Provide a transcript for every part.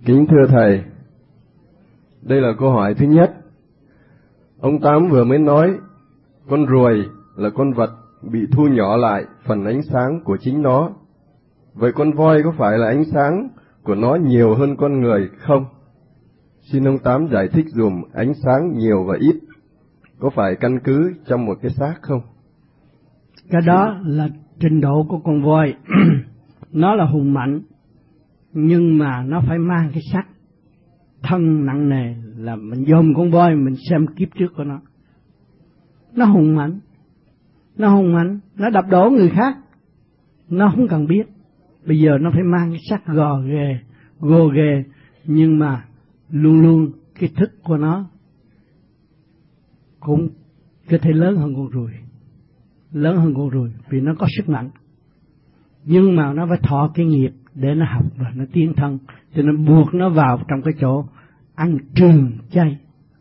Kính thưa Thầy, đây là câu hỏi thứ nhất. Ông Tám vừa mới nói, con ruồi là con vật bị thu nhỏ lại phần ánh sáng của chính nó. Vậy con voi có phải là ánh sáng của nó nhiều hơn con người không? Xin ông Tám giải thích dùm ánh sáng nhiều và ít có phải căn cứ trong một cái xác không? Cái đó là trình độ của con voi. Nó là hùng mạnh, nhưng mà nó phải mang cái xác thân nặng nề, là mình dòm con voi mình xem kiếp trước của nó. Nó hùng mạnh, nó đập đổ người khác, nó không cần biết. Bây giờ nó phải mang cái xác gồ ghề, nhưng mà luôn luôn cái thức của nó cũng có thể lớn hơn con ruồi, vì nó có sức mạnh. Nhưng mà nó phải thọ cái nghiệp để nó học và nó tiến thân, cho nên buộc nó vào trong cái chỗ ăn trường chay.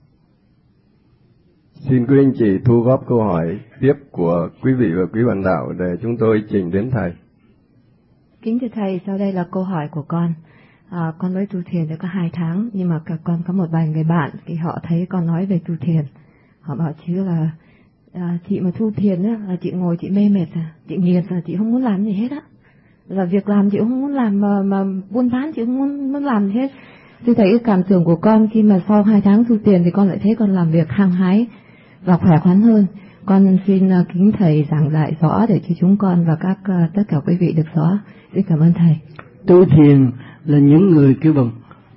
Xin quý anh chị thu góp câu hỏi tiếp của quý vị và quý bạn đạo để chúng tôi trình đến Thầy. Kính thưa Thầy, sau đây là câu hỏi của con. Con mới tu thiền được có 2 tháng, nhưng mà con có một vài người bạn thì họ thấy con nói về tu thiền. Họ bảo chứ là chị mà tu thiền á, là chị ngồi chị mê mệt à, chị nghiệt à, chị không muốn làm gì hết á. Là việc làm chị không muốn làm, mà buôn bán chị không muốn làm gì hết. Tôi thấy cái cảm tưởng của con khi mà sau 2 tháng tu thiền thì con lại thấy con làm việc hăng hái và khỏe khoắn hơn. Con xin kính Thầy giảng lại rõ để cho chúng con và tất cả quý vị được rõ. Xin cảm ơn Thầy. Tu thiền là những người kêu bằng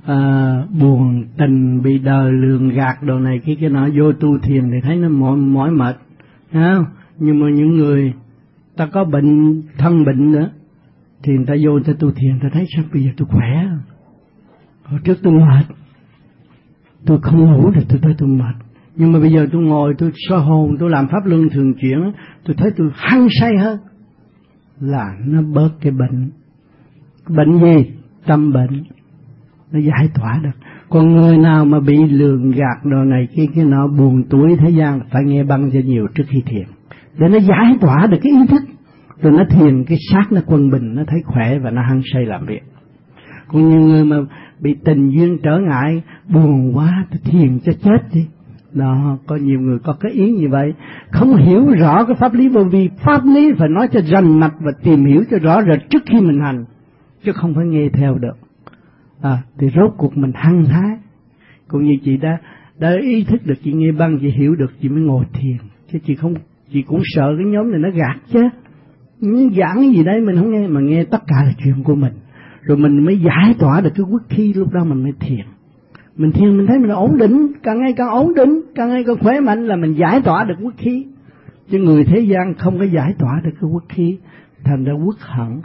buồn tình, bị đời lường gạt đồ này cái nọ, vô tu thiền thì thấy nó mỏi mệt, không? Nhưng mà những người ta có bệnh, thân bệnh nữa, thì người ta vô người ta tu thiền, ta thấy sao bây giờ tôi khỏe. Hồi trước tôi mệt, tôi không ngủ được, tôi mệt. Nhưng mà bây giờ tôi ngồi, tôi soi hồn, tôi làm pháp luân thường chuyển, tôi thấy tôi hăng say hơn. Là nó bớt cái bệnh. Bệnh gì? Tâm bệnh. Nó giải tỏa được. Còn người nào mà bị lường gạt đồ này cái nọ, buồn tuổi thế gian, phải nghe băng cho nhiều trước khi thiền, để nó giải tỏa được cái ý thức. Rồi nó thiền, cái xác nó quân bình, nó thấy khỏe và nó hăng say làm việc. Còn nhiều người mà bị tình duyên trở ngại, buồn quá, tôi thiền cho chết đi. Đó, có nhiều người có cái ý như vậy, không hiểu rõ cái pháp lý vô vi. Pháp lý phải nói cho rành mạch và tìm hiểu cho rõ rệt trước khi mình hành, chứ không phải nghe theo được. Thì rốt cuộc mình hăng hái. Cũng như chị đã ý thức được, chị nghe băng, chị hiểu được, chị mới ngồi thiền. Chứ chị cũng sợ cái nhóm này nó gạt chứ. Những giảng cái gì đấy mình không nghe, mà nghe tất cả là chuyện của mình. Rồi mình mới giải tỏa được cái quốc khí, lúc đó mình mới thiền. Mình thiền mình thấy mình ổn định, càng ngày càng ổn định, càng ngày càng khỏe mạnh, là mình giải tỏa được quốc khí. Chứ người thế gian không có giải tỏa được cái quốc khí, thành ra quốc hận.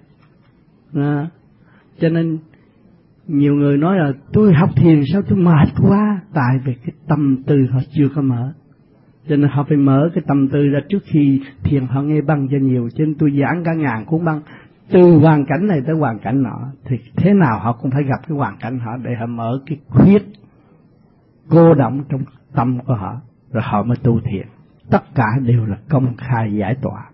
Cho nên nhiều người nói là tôi học thiền sao tôi mệt quá, tại vì cái tâm tư họ chưa có mở. Cho nên họ phải mở cái tâm tư ra trước khi thiền, họ nghe băng cho nhiều. Cho nên tôi giảng cả 1000 cuốn băng, từ hoàn cảnh này tới hoàn cảnh nọ, thì thế nào họ cũng phải gặp cái hoàn cảnh họ để họ mở cái khuyết cô động trong tâm của họ, rồi họ mới tu thiền. Tất cả đều là công khai giải tỏa.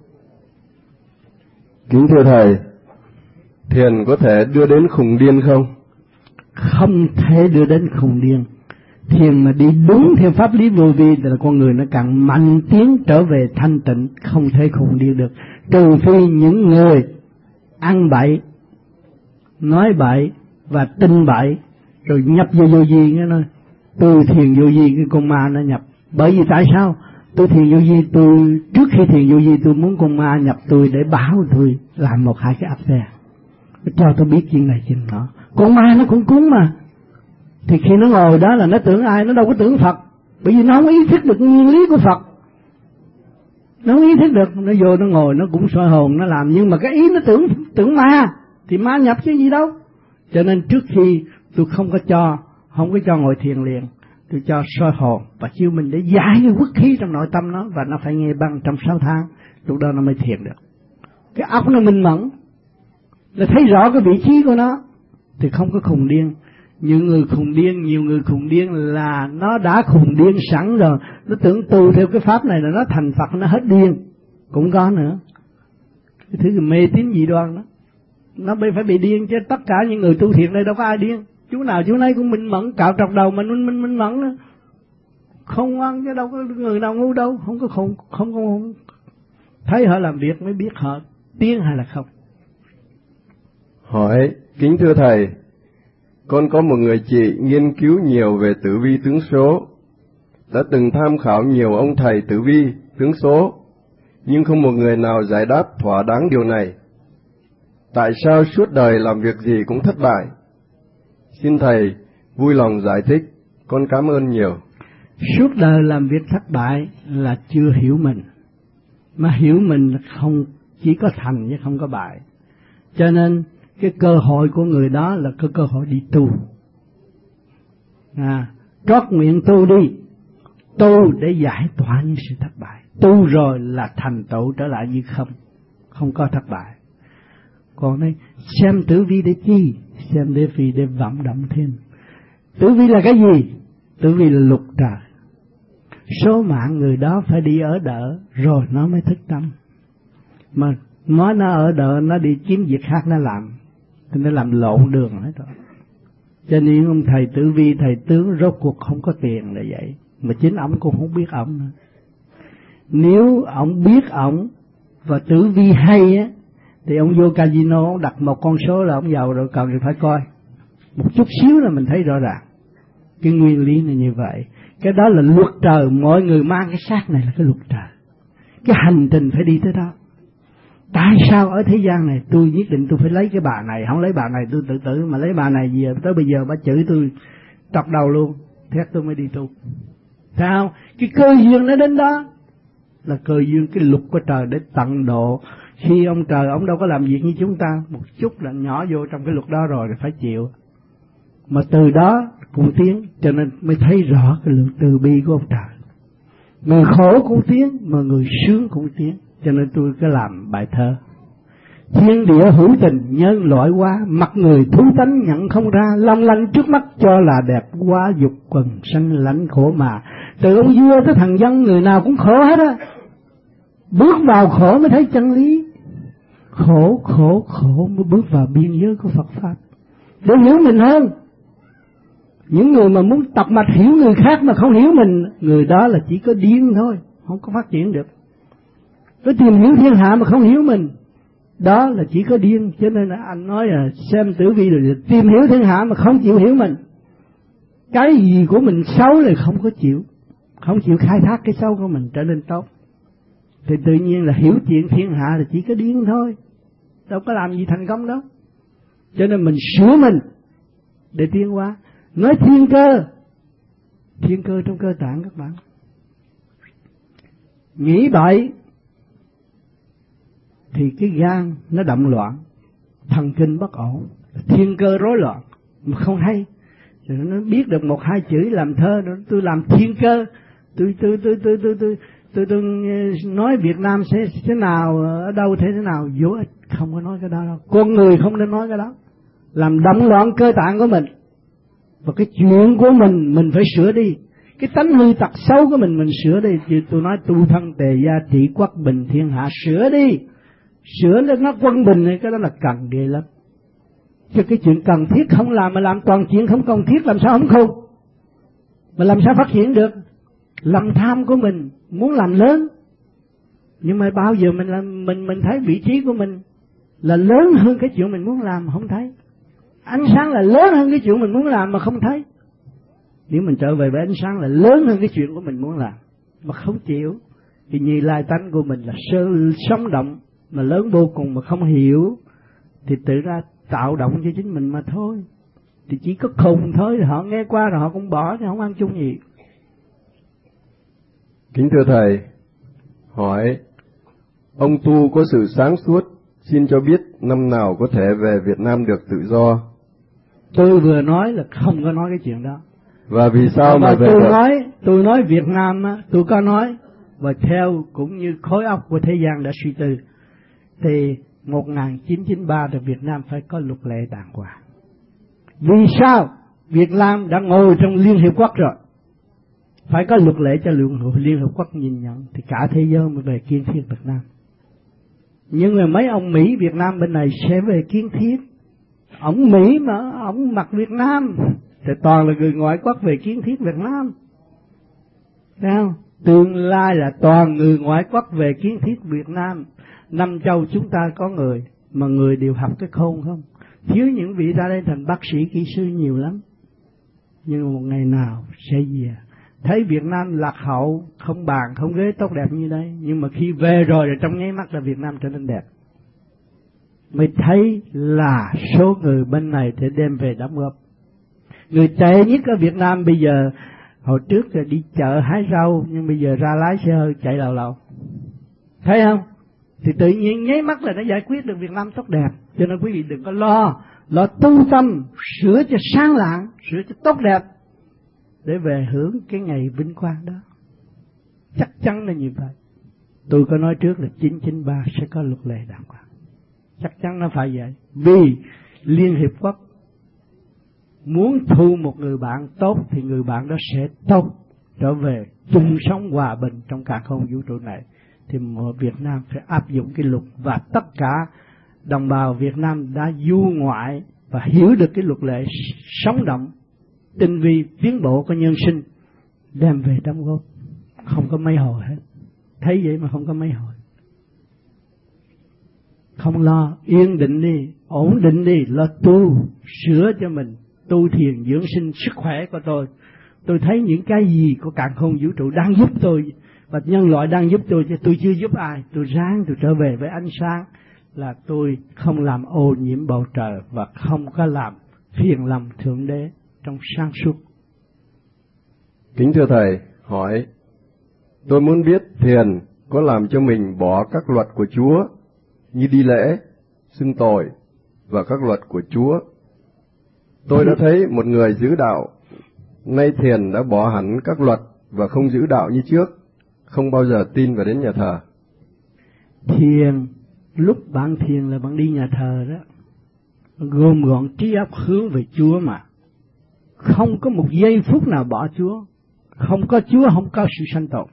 Kính thưa Thầy, thiền có thể đưa đến khùng điên không? Không thể đưa đến khùng điên. Thiền mà đi đúng theo pháp lý vô vi thì là con người nó càng mạnh tiến trở về thanh tịnh, không thể khùng điên được. Trừ phi những người ăn bậy, nói bậy và tin bậy, rồi nhập vô vi, nghe nói tôi thiền vô vi, cái con ma nó nhập. Bởi vì tại sao? Tôi thiền vô vi, tôi trước khi thiền vô vi tôi muốn con ma nhập tôi để báo tôi làm 1-2 cái affair, cho tôi biết chuyện này chuyện nọ. Con ma nó cũng cúng mà, thì khi nó ngồi đó là nó tưởng ai, nó đâu có tưởng Phật, bởi vì nó không ý thức được nguyên lý của Phật. Nó không ý thức được, nó vô nó ngồi nó cũng soi hồn nó làm, nhưng mà cái ý nó tưởng ma, thì ma nhập chứ gì đâu. Cho nên trước khi tôi không có cho ngồi thiền liền, tôi cho soi hồn và chiếu mình để giải cái quốc khí trong nội tâm nó, và nó phải nghe băng trong 6 tháng, lúc đó nó mới thiền được. Cái óc nó minh mẫn, là thấy rõ cái vị trí của nó, thì không có khùng điên. Nhiều người khùng điên là nó đã khùng điên sẵn rồi, nó tưởng tu theo cái pháp này là nó thành Phật, nó hết điên. Cũng có nữa cái thứ mê tín dị đoan đó, nó phải bị điên chứ. Tất cả những người tu thiện đây đâu có ai điên, Chú nào chú nấy cũng minh mẫn, cạo trọc đầu mình minh mẫn đó. Không ngoan chứ đâu có người nào ngu đâu, không có thấy họ làm việc mới biết họ tiến hay là không. Hỏi, kính thưa thầy, con có một người chị nghiên cứu nhiều về tử vi tướng số, đã từng tham khảo nhiều ông thầy tử vi tướng số, nhưng không một người nào giải đáp thỏa đáng điều này. Tại sao suốt đời làm việc gì cũng thất bại? Xin thầy vui lòng giải thích, con cảm ơn nhiều. Suốt đời làm việc thất bại là chưa hiểu mình, mà hiểu mình không chỉ có thành chứ không có bại. Cho nên cái cơ hội của người đó là cái cơ hội đi tu. Trót nguyện tu đi, tu để giải tỏa những sự thất bại. Tu rồi là thành tựu trở lại như không có thất bại. Còn đây xem tử vi để chi? Xem để vì để vận động thêm. Tử vi là cái gì? Tử vi là luật trời. Số mạng người đó phải đi ở đỡ rồi nó mới thức tâm. Mà nói nó ở đỡ, nó đi kiếm việc khác nó làm, thì nó làm lộn đường hết rồi. Cho nên ông thầy tử vi, thầy tướng rốt cuộc không có tiền là vậy. Mà chính ông cũng không biết ông nữa. Nếu ông biết ông và tử vi hay á, thì ông vô casino, ông đặt một con số là ông giàu rồi, cần thì phải coi. Một chút xíu là mình thấy rõ ràng. Cái nguyên lý này như vậy. Cái đó là luật trời, mọi người mang cái xác này là cái luật trời. Cái hành trình phải đi tới đó. Tại sao ở thế gian này tôi nhất định tôi phải lấy cái bà này, không lấy bà này tôi tự tử, mà lấy bà này gì tới bây giờ bà chửi tôi trọc đầu luôn, thế tôi mới đi tu. Sao? Cái cơ duyên nó đến đó là cơ duyên, cái luật của trời để tận độ. Khi ông trời ông đâu có làm việc như chúng ta, một chút là nhỏ vô trong cái luật đó rồi phải chịu. Mà từ đó cũng tiến, cho nên mới thấy rõ cái lượng từ bi của ông trời. Người khổ cũng tiến, mà người sướng cũng tiến. Cho nên tôi cứ làm bài thơ: thiên địa hữu tình nhân loại quá, mặt người thú tánh nhận không ra, long lanh trước mắt cho là đẹp quá, dục quần sanh lãnh khổ mà. Từ ông vua tới thằng dân người nào cũng khổ hết á. Bước vào khổ mới thấy chân lý. Khổ mới bước vào biên giới của Phật Pháp để hiểu mình hơn. Những người mà muốn tập mạch hiểu người khác mà không hiểu mình, người đó là chỉ có điên thôi, không có phát triển được. Cứ tìm hiểu thiên hạ mà không hiểu mình, đó là chỉ có điên. Cho nên là anh nói là xem tử vi rồi tìm hiểu thiên hạ mà không chịu hiểu mình. Cái gì của mình xấu là không chịu khai thác cái xấu của mình trở nên tốt, thì tự nhiên là hiểu chuyện thiên hạ là chỉ có điên thôi, đâu có làm gì thành công đâu. Cho nên mình sửa mình để tiến hóa. Nói thiên cơ trong cơ tạng các bạn. Nghĩ bậy thì cái gan nó động loạn, thần kinh bất ổn, thiên cơ rối loạn, mà không hay. Rồi nó biết được một hai chữ làm thơ, tôi làm thiên cơ, tôi nói Việt Nam sẽ thế nào, ở đâu thế nào, vô ích, không có nói cái đó đâu. Con người không nên nói cái đó, làm động loạn cơ tạng của mình. Và cái chuyện của mình phải sửa đi. Cái tánh hư tật xấu của mình sửa đi. Chứ tôi nói tu thân tề gia trị quốc bình thiên hạ, sửa đi. Sửa lên nó quân bình này, cái đó là cần ghê lắm. Chứ cái chuyện cần thiết không làm, mà làm toàn chuyện không cần thiết làm sao không khôn. Mà làm sao phát triển được. Lòng tham của mình muốn làm lớn, nhưng mà bao giờ mình thấy vị trí của mình là lớn hơn cái chuyện mình muốn làm mà không thấy. Ánh sáng là lớn hơn cái chuyện mình muốn làm mà không thấy. Nếu mình trở về với ánh sáng là lớn hơn cái chuyện của mình muốn làm mà không chịu, thì Như Lai tánh của mình là sống động mà lớn vô cùng mà không hiểu, thì tự ra tạo động cho chính mình mà thôi. Thì chỉ có khùng thôi, họ nghe qua rồi họ cũng bỏ, chứ không ăn chung gì. Kính thưa thầy, hỏi ông tu có sự sáng suốt, xin cho biết năm nào có thể về Việt Nam được tự do. Tôi vừa nói là không có nói cái chuyện đó. Và vì sao mà về tôi nói Việt Nam á, tôi có nói, và theo cũng như khối óc của thế gian đã suy tư, thì 1993 thì Việt Nam phải có luật lệ đàng hoàng. Vì sao? Việt Nam đã ngồi trong Liên Hiệp Quốc rồi, phải có luật lệ cho Liên Hiệp Quốc nhìn nhận, thì cả thế giới mới về kiến thiết Việt Nam. Nhưng mà mấy ông Mỹ Việt Nam bên này sẽ về kiến thiết, Ông Mỹ mà ông mặc Việt Nam thì toàn là người ngoại quốc về kiến thiết Việt Nam. Thấy không? Tương lai là toàn người ngoại quốc về kiến thiết Việt Nam. Năm châu chúng ta có người, mà người đều học cái khôn không? Thiếu những vị ra đây thành bác sĩ, kỹ sư nhiều lắm. Nhưng một ngày nào sẽ về. Thấy Việt Nam lạc hậu, không bàn, không ghế tốt đẹp như đây. Nhưng mà khi về rồi thì trong nháy mắt là Việt Nam trở nên đẹp. Mới thấy là số người bên này sẽ đem về đóng góp. Người tệ nhất ở Việt Nam bây giờ, hồi trước là đi chợ hái rau, nhưng bây giờ ra lái xe hơi chạy lầu lầu. Thấy không? Thì tự nhiên nháy mắt là nó giải quyết được Việt Nam tốt đẹp. Cho nên quý vị đừng có lo tu tâm, sửa cho sáng lạng, sửa cho tốt đẹp, để về hưởng cái ngày vinh quang đó. Chắc chắn là như vậy. Tôi có nói trước là 993 sẽ có luật lệ đàng hoàng. Chắc chắn nó phải vậy. Vì Liên Hiệp Quốc muốn thu một người bạn tốt thì người bạn đó sẽ tốt, trở về chung sống hòa bình trong cả không vũ trụ này. Thì Việt Nam phải áp dụng cái luật, và tất cả đồng bào Việt Nam đã du ngoại và hiểu được cái luật lệ sống động, tinh vi, tiến bộ của nhân sinh, đem về đóng góp. Không có mấy hồi hết. Thấy vậy mà không có mấy hồi. Không lo, yên định đi, ổn định đi, lo tu, sửa cho mình, tu thiền dưỡng sinh sức khỏe của tôi. Tôi thấy những cái gì của càn khôn vũ trụ đang giúp tôi, và nhân loại đang giúp tôi, chứ tôi chưa giúp ai. Tôi ráng tôi trở về với ánh sáng, là tôi không làm ô nhiễm bầu trời và không có làm phiền lòng Thượng Đế trong sáng suốt. Kính thưa Thầy, hỏi, tôi muốn biết thiền có làm cho mình bỏ các luật của Chúa như đi lễ, xưng tội và các luật của Chúa. Tôi đã thấy một người giữ đạo, nay thiền đã bỏ hẳn các luật và không giữ đạo như trước, không bao giờ tin vào đến nhà thờ. Thiền, lúc bạn thiền là bạn đi nhà thờ đó, gồm gọn trí óc hướng về Chúa mà. Không có một giây phút nào bỏ Chúa. Không có Chúa không có sự sanh tồn.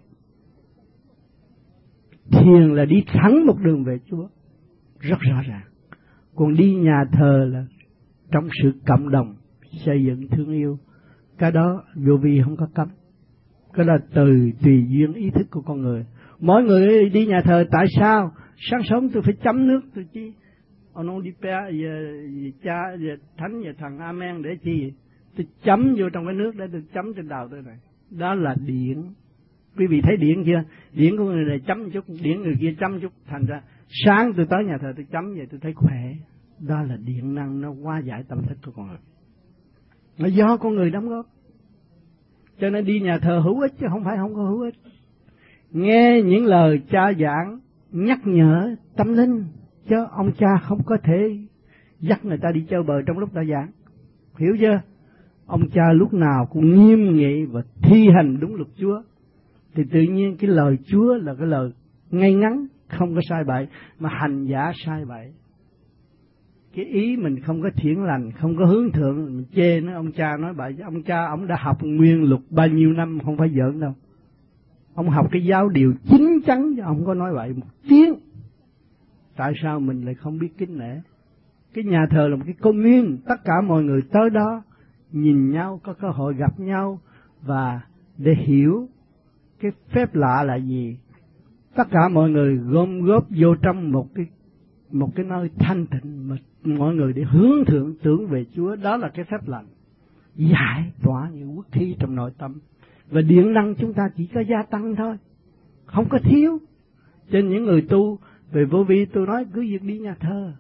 Thiền là đi thẳng một đường về Chúa, rất rõ ràng. Còn đi nhà thờ là trong sự cộng đồng, xây dựng thương yêu. Cái đó vô vi không có cấm. Cái đó tùy duyên ý thức của con người. Mỗi người đi nhà thờ tại sao? Sáng sớm tôi phải chấm nước, tôi chi? Ông đi pe, cha, thánh, thần, amen để chi? Tôi chấm vô trong cái nước để tôi chấm trên đầu tôi này. Đó là điển. Quý vị thấy điển chưa? Điển của người này chấm chút, điển người kia chấm chút. Thành ra sáng tôi tới nhà thờ tôi chấm vậy tôi thấy khỏe. Đó là điện năng nó hóa giải tâm thức của con người. Nó do con người đóng góp. Cho nên đi nhà thờ hữu ích chứ không phải không có hữu ích. Nghe những lời cha giảng nhắc nhở tâm linh, chứ ông cha không có thể dắt người ta đi chơi bời trong lúc ta giảng. Hiểu chưa? Ông cha lúc nào cũng nghiêm nghị và thi hành đúng luật Chúa. Thì tự nhiên cái lời Chúa là cái lời ngay ngắn, không có sai bậy, mà hành giả sai bậy. Cái ý mình không có thiện lành, không có hướng thượng, mình chê nó ông cha nói bậy. Ông cha ông đã học nguyên luật bao nhiêu năm, không phải giỡn đâu. Ông học cái giáo điều chín chắn, chứ ông có nói bậy một tiếng. Tại sao mình lại không biết kính nể? Cái nhà thờ là một cái công viên, tất cả mọi người tới đó nhìn nhau, có cơ hội gặp nhau và để hiểu cái phép lạ là gì. Tất cả mọi người gom góp vô trong một cái nơi thanh tịnh mà mọi người để hướng thượng tưởng về Chúa. Đó là cái phép lành giải tỏa những quốc khí trong nội tâm, và điện năng chúng ta chỉ có gia tăng thôi, không có thiếu. Trên những người tu về vô vi, tôi nói cứ việc đi nhà thờ.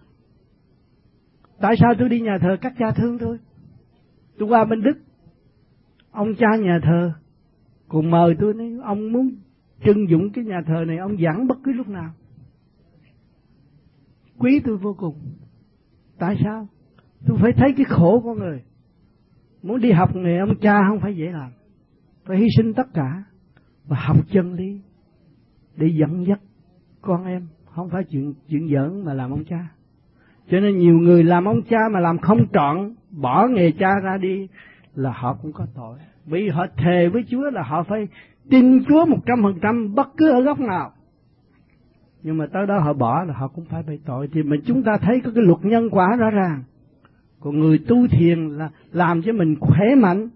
Tại sao tôi đi nhà thờ? Các cha thương tôi. Tôi qua bên Đức, ông cha nhà thờ cùng mời tôi, nói ông muốn trưng dụng cái nhà thờ này, ông giảng bất cứ lúc nào. Quý tôi vô cùng. Tại sao? Tôi phải thấy cái khổ của người. Muốn đi học nghề ông cha không phải dễ làm, phải hy sinh tất cả và học chân lý để dẫn dắt con em, không phải chuyện giỡn mà làm ông cha. Cho nên nhiều người làm ông cha mà làm không trọn, bỏ nghề cha ra đi là họ cũng có tội. Vì họ thề với Chúa là họ phải tin Chúa 100% bất cứ ở góc nào. Nhưng mà tới đó họ bỏ là họ cũng phải bị tội. Thì mình chúng ta thấy có cái luật nhân quả rõ ràng. Còn người tu thiền là làm cho mình khỏe mạnh,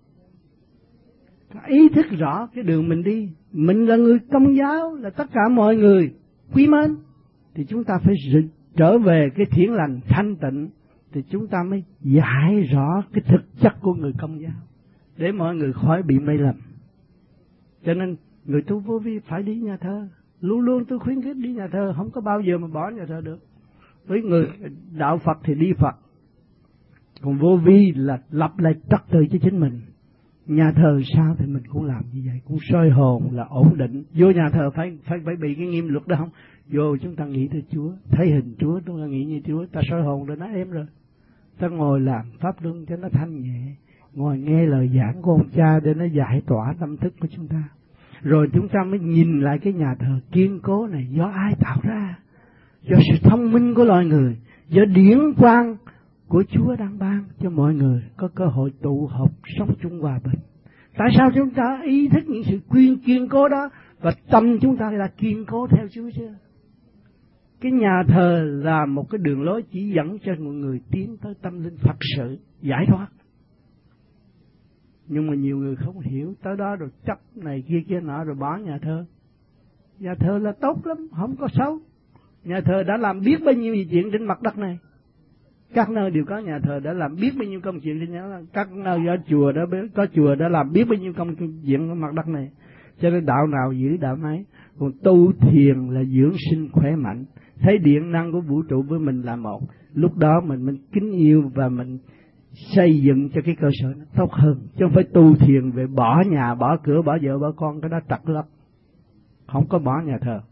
ý thức rõ cái đường mình đi. Mình là người Công giáo, là tất cả mọi người quý mến, thì chúng ta phải trở về cái thiện lành thanh tịnh, thì chúng ta mới giải rõ cái thực chất của người Công giáo, để mọi người khỏi bị mê lầm. Cho nên người tu vô vi phải đi nhà thờ. Luôn luôn tôi khuyến khích đi nhà thờ, không có bao giờ mà bỏ nhà thờ được. Với người đạo Phật thì đi Phật, còn vô vi là lập lại trật tự cho chính mình. Nhà thờ sao thì mình cũng làm như vậy, cũng soi hồn là ổn định. Vô nhà thờ phải bị cái nghiêm luật đó không? Vô chúng ta nghĩ tới Chúa, thấy hình Chúa, chúng ta nghĩ như Chúa, ta soi hồn rồi nó êm rồi. Ta ngồi làm pháp luân cho nó thanh nhẹ, ngồi nghe lời giảng của ông cha để nó giải tỏa tâm thức của chúng ta. Rồi chúng ta mới nhìn lại cái nhà thờ kiên cố này do ai tạo ra? Do sự thông minh của loài người, do điển quang của Chúa đang ban cho mọi người có cơ hội tụ họp sống chung hòa bình. Tại sao chúng ta ý thức những sự kiên cố đó và tâm chúng ta là kiên cố theo Chúa chưa? Cái nhà thờ là một cái đường lối chỉ dẫn cho mọi người tiến tới tâm linh Phật sự, giải thoát. Nhưng mà nhiều người không hiểu, tới đó rồi chấp này kia nọ rồi bỏ nhà thờ. Nhà thờ là tốt lắm, không có xấu. Nhà thờ đã làm biết bao nhiêu chuyện trên mặt đất này. Các nơi đều có nhà thờ đã làm biết bao nhiêu công chuyện trên nhau. Các nơi có chùa đã làm biết bao nhiêu công chuyện trên mặt đất này. Cho nên đạo nào giữ đạo nấy. Còn tu thiền là dưỡng sinh khỏe mạnh, thấy điện năng của vũ trụ với mình là một. Lúc đó mình kính yêu và mình xây dựng cho cái cơ sở nó tốt hơn. Chứ không phải tu thiền về bỏ nhà, bỏ cửa, bỏ vợ, bỏ con, cái đó trật lắm. Không có bỏ nhà thờ.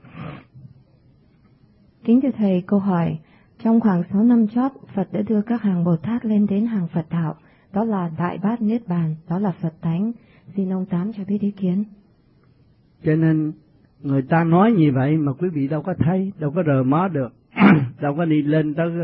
Kính thưa Thầy, câu hỏi: trong khoảng 6 năm chót, Phật đã đưa các hàng Bồ Tát lên đến hàng Phật đạo, đó là Đại Bát Niết Bàn, đó là Phật Thánh. Xin ông Tám cho biết ý kiến. Cho nên người ta nói như vậy mà quý vị đâu có thấy, đâu có rờ mó được, đâu có đi lên tới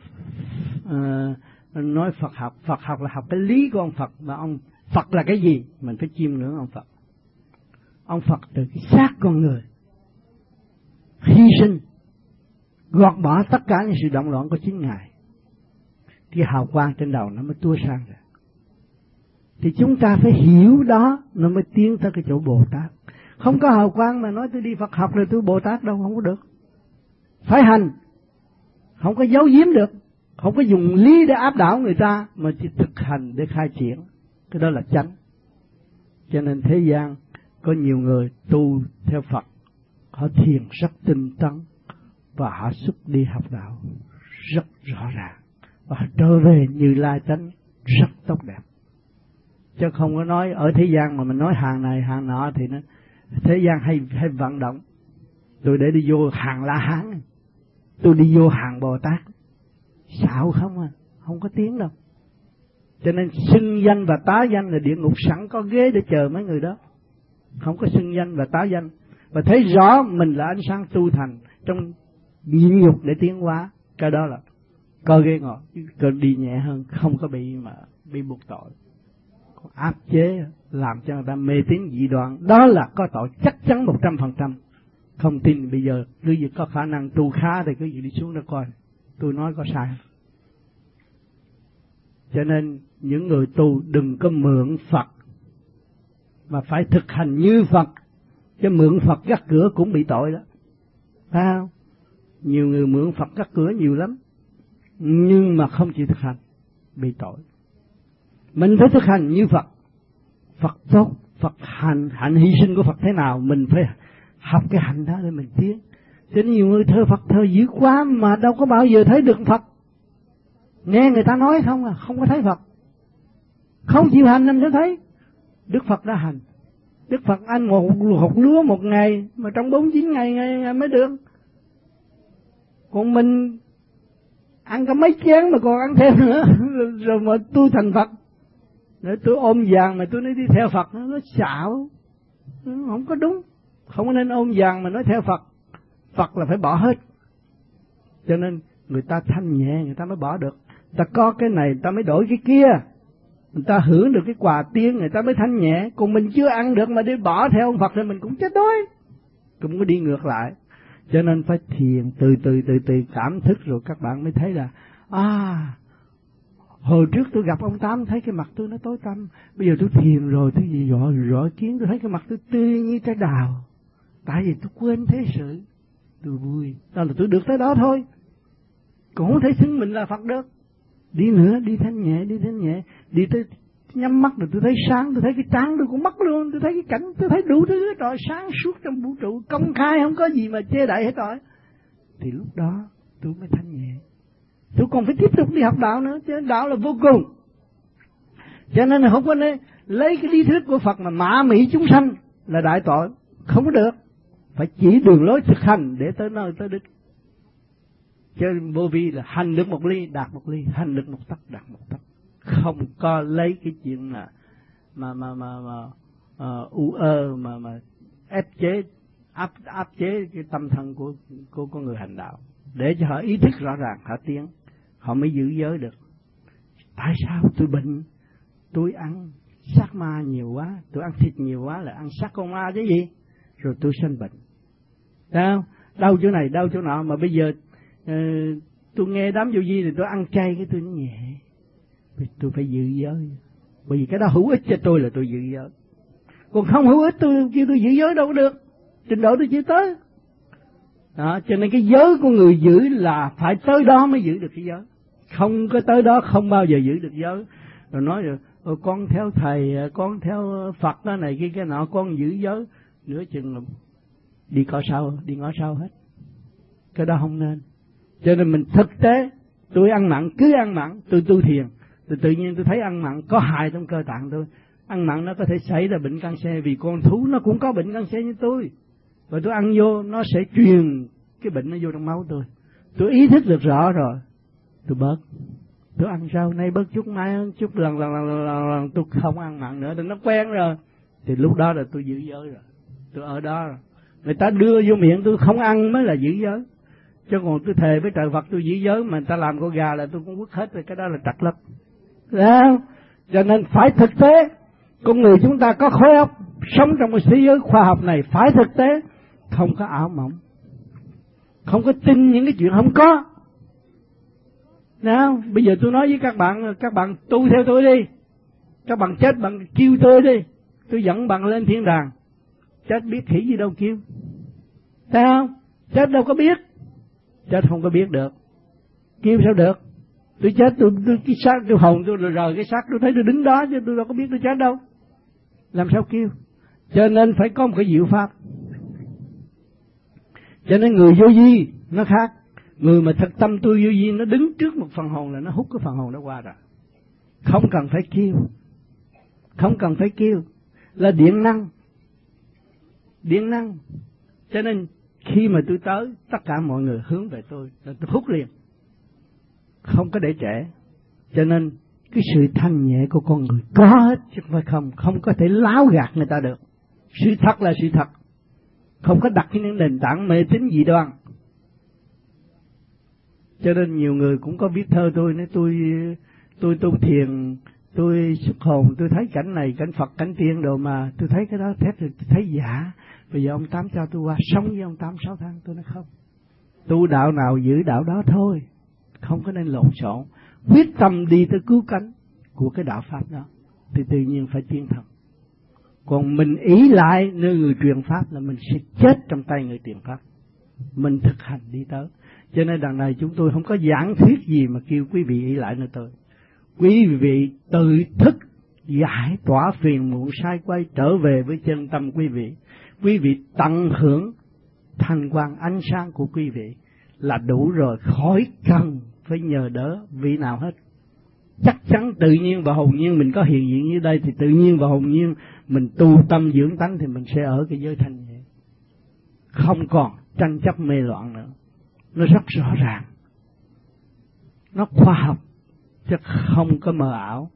nói Phật học. Phật học là học cái lý của ông Phật, mà ông Phật là cái gì? Mình phải chiêm ngưỡng ông Phật. Ông Phật từ cái xác con người, hy sinh, gọt bỏ tất cả những sự động loạn của chính Ngài, cái hào quang trên đầu nó mới tua sang rồi. Thì chúng ta phải hiểu đó, nó mới tiến tới cái chỗ Bồ Tát. Không có hào quang mà nói tôi đi Phật học rồi tôi Bồ Tát đâu, không có được. Phải hành, không có giấu giếm được, không có dùng lý để áp đảo người ta, mà chỉ thực hành để khai triển. Cái đó là chánh. Cho nên thế gian có nhiều người tu theo Phật, họ thiền rất tinh tấn và họ xuất đi học đạo rất rõ ràng, và họ trở về Như Lai tánh rất tốt đẹp. Chứ không có nói ở thế gian mà mình nói hàng này hàng nọ thì nó thế gian hay vận động. Tôi để đi vô hàng La Hán, tôi đi vô hàng Bồ Tát, xạo không à, không có tiếng đâu. Cho nên xưng danh và tá danh là địa ngục sẵn có ghế để chờ mấy người đó. Không có xưng danh và tá danh, và thấy rõ mình là ánh sáng tu thành trong nhịn nhục để tiến hóa. Cái đó là có ghế ngồi, còn đi nhẹ hơn, không có bị buộc tội. Còn áp chế làm cho người ta mê tín dị đoan, đó là có tội chắc chắn 100%. Không tin bây giờ cứ việc có khả năng tu khá thì cứ việc đi xuống đó coi tôi nói có sai. Cho nên những người tu đừng có mượn Phật, mà phải thực hành như Phật. Chứ mượn Phật gác cửa cũng bị tội đó, phải không? Nhiều người mượn Phật gác cửa nhiều lắm, nhưng mà không chịu thực hành, bị tội. Mình phải thực hành như Phật. Phật tốt, Phật hạnh hy sinh của Phật thế nào, mình phải học cái hạnh đó để mình tiến. Cho nên nhiều người thờ Phật thờ dữ quá mà đâu có bao giờ thấy được Phật. Nghe người ta nói không à, không có thấy Phật. Không chịu hành nên sẽ thấy. Đức Phật đã hành. Đức Phật ăn một hột lúa một ngày, mà trong 49 ngày mới được. Còn mình ăn có mấy chén mà còn ăn thêm nữa, rồi mà tôi thành Phật. Để tôi ôm vàng mà tôi nói đi theo Phật, nó xạo, không có đúng. Không có nên ôm vàng mà nói theo Phật. Phật là phải bỏ hết. Cho nên người ta thanh nhẹ, người ta mới bỏ được. Người ta có cái này, người ta mới đổi cái kia. Người ta hưởng được cái quà tiên, người ta mới thanh nhẹ. Còn mình chưa ăn được mà đi bỏ theo ông Phật thì mình cũng chết đói, cũng có đi ngược lại. Cho nên phải thiền từ từ cảm thức, rồi các bạn mới thấy là Hồi trước tôi gặp ông Tám thấy cái mặt tôi nó tối tăm, bây giờ tôi thiền rồi, tôi gì rõ kiến, tôi thấy cái mặt tôi tươi như trái đào. Tại vì tôi quên thế sự, tôi vui, đó là tôi được tới đó thôi. Cũng không thể xưng mình là Phật được. Đi nữa, đi thanh nhẹ, đi tới nhắm mắt rồi tôi thấy sáng, tôi thấy cái trán tôi cũng mất luôn, tôi thấy cái cảnh, tôi thấy đủ thứ rồi, sáng suốt trong vũ trụ, công khai không có gì mà chê đậy hết rồi. Thì lúc đó tôi mới thanh nhẹ. Tôi còn phải tiếp tục đi học đạo nữa, chứ đạo là vô cùng. Cho nên là không có nên lấy cái lý thuyết của Phật mà mạ mị chúng sanh là đại tội, không có được. Phải chỉ đường lối thực hành để tới nơi tới đích. Chứ vô vi là hành được một ly đạt một ly, hành được một tấc đạt một tấc. Không có lấy cái chuyện là mà ép chế áp chế cái tâm thân của người hành đạo, để cho họ ý thức rõ ràng họ tiến, họ mới giữ giới được. Tại sao tôi bệnh? Tôi ăn xác ma nhiều quá, tôi ăn thịt nhiều quá là ăn xác con ma chứ gì? Rồi tôi sanh bệnh. Sao? Đau chỗ này, đau chỗ nọ, mà bây giờ tôi nghe đám vô vi thì tôi ăn chay cái tôi nhẹ. Tôi phải giữ giới. Bởi vì cái đó hữu ích cho tôi là tôi giữ giới. Còn không hữu ích tôi kêu tôi giữ giới đâu có được. Trình độ tôi chưa tới. Đó, cho nên cái giới của người giữ là phải tới đó mới giữ được cái giới. Không có tới đó không bao giờ giữ được giới. Rồi nói rồi con theo thầy, con theo Phật đó này kia cái nọ, con giữ giới. Nửa chừng đi ngõ sau hết. Cái đó không nên. Cho nên mình thực tế, tôi ăn mặn, cứ ăn mặn, tôi tu thiền. Thì tự nhiên tôi thấy ăn mặn có hại trong cơ tạng tôi. Ăn mặn nó có thể xảy ra bệnh canxi, vì con thú nó cũng có bệnh canxi như tôi. Và tôi ăn vô nó sẽ truyền cái bệnh nó vô trong máu tôi. Tôi ý thức được rõ rồi, tôi bớt. Tôi ăn rau nay bớt chút, mai ăn chút, lần tôi không ăn mặn nữa, thì nó quen rồi. Thì lúc đó là tôi giữ giới rồi. Tôi ở đó rồi. Người ta đưa vô miệng tôi không ăn mới là giữ giới. Chứ còn tôi thề với trời Phật tôi giữ giới mà người ta làm con gà là tôi cũng quất hết rồi, cái đó là trật lắm. Cho nên phải thực tế. Con người chúng ta có khối óc, sống trong một thế giới khoa học này phải thực tế, không có ảo mộng, không có tin những cái chuyện không có. Nào, bây giờ tôi nói với các bạn tu theo tôi đi. Các bạn chết bạn kêu tôi đi, tôi dẫn bạn lên thiên đàng. Chết biết khỉ gì đâu kêu. Thấy không? Chết đâu có biết. Chết không có biết được. Kêu sao được? Tôi chết, tôi cái xác, tôi hồn tôi rời cái xác, tôi thấy tôi đứng đó chứ tôi đâu có biết tôi chết đâu. Làm sao kêu? Cho nên phải có một cái diệu pháp. Cho nên người vô vi nó khác. Người mà thật tâm tu vô vi nó đứng trước một phần hồn là nó hút cái phần hồn đó qua rồi. Không cần phải kêu. Không cần phải kêu. Là điện năng. Điện năng. Cho nên khi mà tôi tới, tất cả mọi người hướng về tôi hút liền. Không có để trễ. Cho nên cái sự thanh nhẹ của con người có hết chứ không phải không có thể láo gạt người ta được. Sự thật là sự thật. Không có đặt những nền tảng mê tín dị đoan. Cho nên nhiều người cũng có viết thơ tôi nói tôi tu thiền, tôi xuất hồn, tôi thấy cảnh này, cảnh Phật, cảnh tiên đồ mà tôi thấy cái đó thét rồi tôi thấy giả. Bây giờ ông Tám cho tôi qua sống với ông Tám 6 tháng. Tôi nói không. Tu đạo nào giữ đạo đó thôi. Không có nên lộn xộn. Quyết tâm đi tới cứu cánh của cái đạo Pháp đó thì tự nhiên phải tiến thần. Còn mình ý lại nơi người truyền Pháp là mình sẽ chết trong tay người truyền Pháp. Mình thực hành đi tới. Cho nên đằng này chúng tôi không có giảng thuyết gì mà kêu quý vị ý lại nơi tôi. Quý vị tự thức giải tỏa phiền muộn sai quay trở về với chân tâm quý vị. Quý vị tận hưởng thanh quang ánh sáng của quý vị là đủ rồi, khỏi cần phải nhờ đỡ vị nào hết. Chắc chắn tự nhiên và hồn nhiên mình có hiện diện như đây thì tự nhiên và hồn nhiên mình tu tâm dưỡng tánh thì mình sẽ ở cái giới thanh nhẹ. Không còn tranh chấp mê loạn nữa. Nó rất rõ ràng. Nó khoa học chứ không có mờ ảo.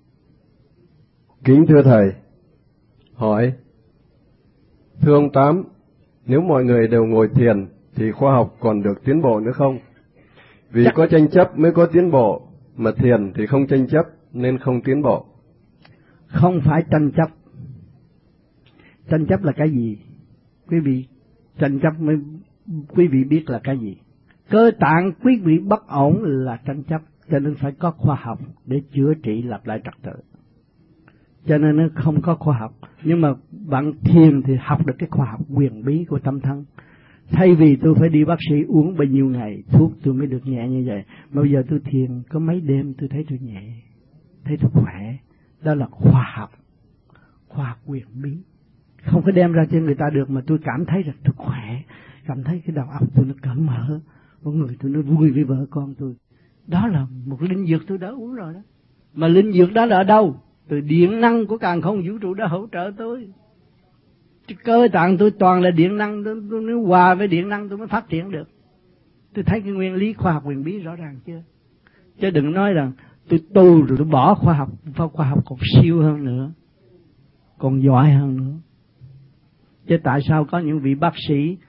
Kính thưa Thầy, hỏi, thưa ông Tám, nếu mọi người đều ngồi thiền thì khoa học còn được tiến bộ nữa không? Vì có tranh chấp mới có tiến bộ, mà thiền thì không tranh chấp nên không tiến bộ. Không phải tranh chấp. Tranh chấp là cái gì? Quý vị tranh chấp mới quý vị biết là cái gì. Cơ tạng quý vị bất ổn là tranh chấp. cho nên phải có khoa học để chữa trị lập lại trật tự. Cho nên nó không có khoa học. Nhưng mà bạn thiền thì học được cái khoa học quyền bí của tâm thân. Thay vì tôi phải đi bác sĩ uống bao nhiêu ngày thuốc tôi mới được nhẹ như vậy, mà bây giờ tôi thiền có mấy đêm tôi thấy tôi nhẹ, thấy tôi khỏe. Đó là khoa học quyền bí. Không có đem ra cho người ta được, mà tôi cảm thấy rằng tôi khỏe, cảm thấy cái đầu óc tôi nó cởi mở, con người tôi nó vui với vợ con tôi. Đó là một linh dược tôi đã uống rồi đó. Mà linh dược đó là ở đâu? Từ điện năng của càn khôn vũ trụ đã hỗ trợ tôi. Cơ tạng tôi toàn là điện năng, tôi nếu hòa với điện năng tôi mới phát triển được. Tôi thấy cái nguyên lý khoa học quyền bí rõ ràng chưa? Chứ đừng nói rằng tôi tu rồi tôi bỏ khoa học còn siêu hơn nữa, còn giỏi hơn nữa. Chứ tại sao có những vị bác sĩ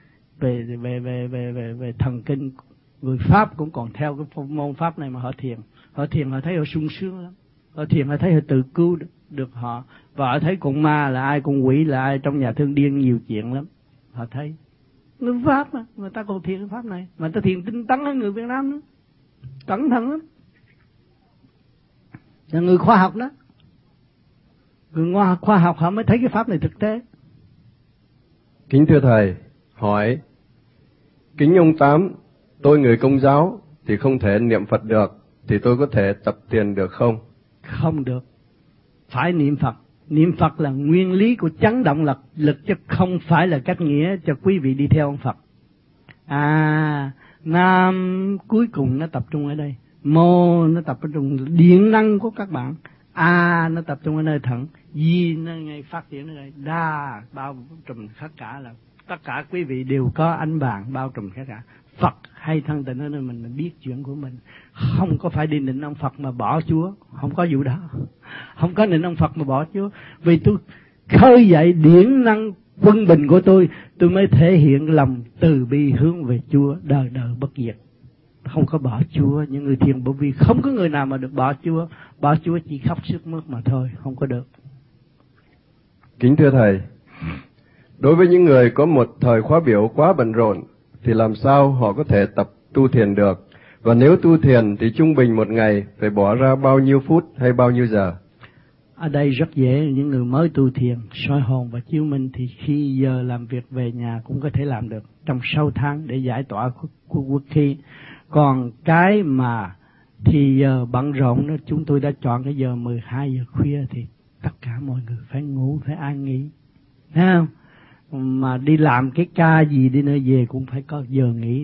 về thần kinh, người Pháp cũng còn theo cái môn pháp này mà họ thiền họ thấy họ sung sướng lắm, họ thiền họ thấy họ tự cứu được họ, và họ thấy con ma là ai, con quỷ là ai, trong nhà thương điên nhiều chuyện lắm. Họ thấy người Pháp mà người ta còn thiền cái pháp này, mà người ta thiền tinh tấn hơn người Việt Nam nữa, cẩn thận lắm. Là người khoa học đó, người khoa học họ mới thấy cái pháp này thực tế. Kính thưa Thầy, hỏi: kính ông Tám, tôi người Công giáo thì không thể niệm Phật được, thì tôi có thể tập thiền được không? Không được, phải niệm Phật. Niệm Phật là nguyên lý của chấn động lực, chứ không phải là cách nghĩa cho quý vị đi theo ông Phật. Nam cuối cùng nó tập trung ở đây, mô nó tập trung điện năng của các bạn, nó tập trung ở nơi thận, di nó ngay phát triển ở đây, đa bao trùm tất cả, là tất cả quý vị đều có ánh vàng bao trùm tất cả. Phật hay thân tình ở nơi mình biết chuyện của mình, không có phải đi nịnh ông Phật mà bỏ Chúa, không có vụ đó, không có nịnh ông Phật mà bỏ Chúa. Vì tôi khơi dậy điển năng quân bình của tôi mới thể hiện lòng từ bi hướng về Chúa, đời đời bất diệt. Không có bỏ Chúa. Những người thiền bởi vì không có người nào mà được bỏ Chúa chỉ khóc sức mướt mà thôi, không có được. Kính thưa Thầy, đối với những người có một thời khóa biểu quá bận rộn thì làm sao họ có thể tập tu thiền được? Và nếu tu thiền thì trung bình một ngày phải bỏ ra bao nhiêu phút hay bao nhiêu giờ? Ở đây rất dễ, những người mới tu thiền, soi hồn và chiếu minh thì khi giờ làm việc về nhà cũng có thể làm được trong 6 tháng để giải tỏa quốc khí. Còn cái mà thì giờ bận rộn đó, chúng tôi đã chọn cái giờ 12 giờ khuya thì tất cả mọi người phải ngủ, phải an nghỉ. Thấy không? Mà đi làm cái ca gì đi nơi về cũng phải có giờ nghỉ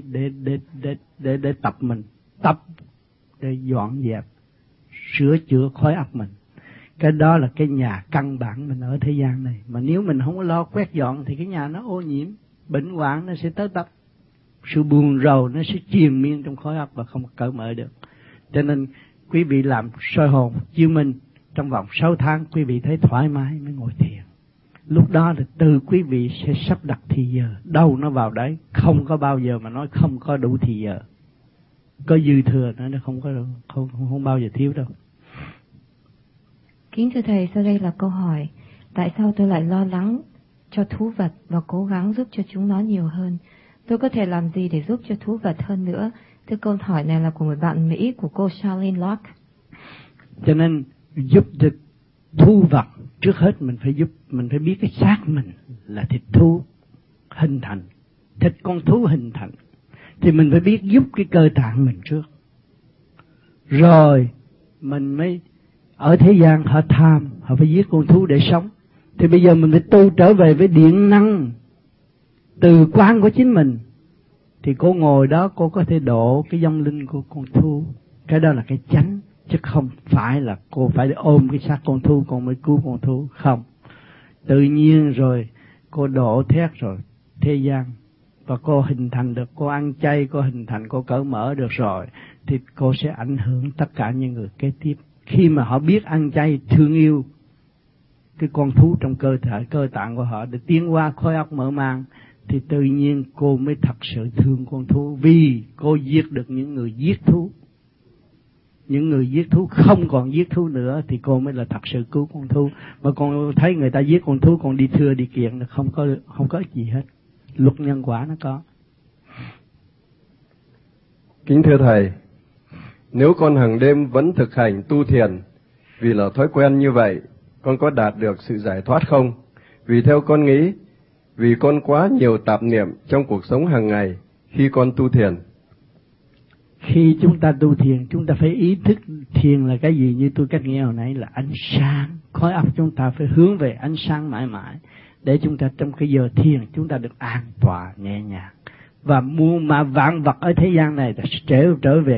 để tập mình, tập để dọn dẹp, sửa chữa khối óc mình. Cái đó là cái nhà căn bản mình ở thế gian này. Mà nếu mình không có lo quét dọn thì cái nhà nó ô nhiễm, bệnh hoạn nó sẽ tới tập, sự buồn rầu nó sẽ triền miên trong khối óc và không cởi mở được. Cho nên quý vị làm soi hồn chiếu minh trong vòng 6 tháng, quý vị thấy thoải mái mới ngồi thiền. Lúc đó thì từ quý vị sẽ sắp đặt thì giờ, đâu nó vào đấy, không có bao giờ mà nói không có đủ thì giờ. Có dư thừa nó không bao giờ thiếu đâu. Kính thưa Thầy, sau đây là câu hỏi: tại sao tôi lại lo lắng cho thú vật và cố gắng giúp cho chúng nó nhiều hơn? Tôi có thể làm gì để giúp cho thú vật hơn nữa? Thưa, câu hỏi này là của một bạn Mỹ, của cô Charlene Locke. Cho nên giúp được thú vật, trước hết mình phải biết cái xác mình là thịt thú hình thành, thịt con thú hình thành, thì mình phải biết giúp cái cơ tạng mình trước. Rồi mình mới ở thế gian họ tham, họ phải giết con thú để sống. Thì bây giờ mình phải tu trở về với điện năng từ quan của chính mình. Thì cô ngồi đó, cô có thể độ cái vong linh của con thú. Cái đó là cái chánh, chứ không phải là cô phải ôm cái xác con thú con mới cứu con thú. Không, tự nhiên rồi cô độ thét rồi thế gian, và cô hình thành được, cô ăn chay, cô hình thành, cô cởi mở được rồi, thì cô sẽ ảnh hưởng tất cả những người kế tiếp. Khi mà họ biết ăn chay, thương yêu cái con thú trong cơ tạng của họ để tiến qua khối óc mở mang, thì tự nhiên cô mới thật sự thương con thú, vì cô giết được những người giết thú. Những người giết thú không còn giết thú nữa thì cô mới là thật sự cứu con thú. Mà con thấy người ta giết con thú còn đi thưa đi kiện là không có ích gì hết. Luật nhân quả nó có. Kính thưa Thầy, Nếu con hàng đêm vẫn thực hành tu thiền, vì là thói quen như vậy, con có đạt được sự giải thoát không? Vì theo con nghĩ, vì con quá nhiều tạp niệm trong cuộc sống hàng ngày khi con tu thiền. Khi chúng ta tu thiền, chúng ta phải ý thức thiền là cái gì, như tôi cách nghe hồi nãy là ánh sáng. Khối óc chúng ta phải hướng về ánh sáng mãi mãi, để chúng ta trong cái giờ thiền chúng ta được an tọa nhẹ nhàng. Và muôn mà vạn vật ở thế gian này trở về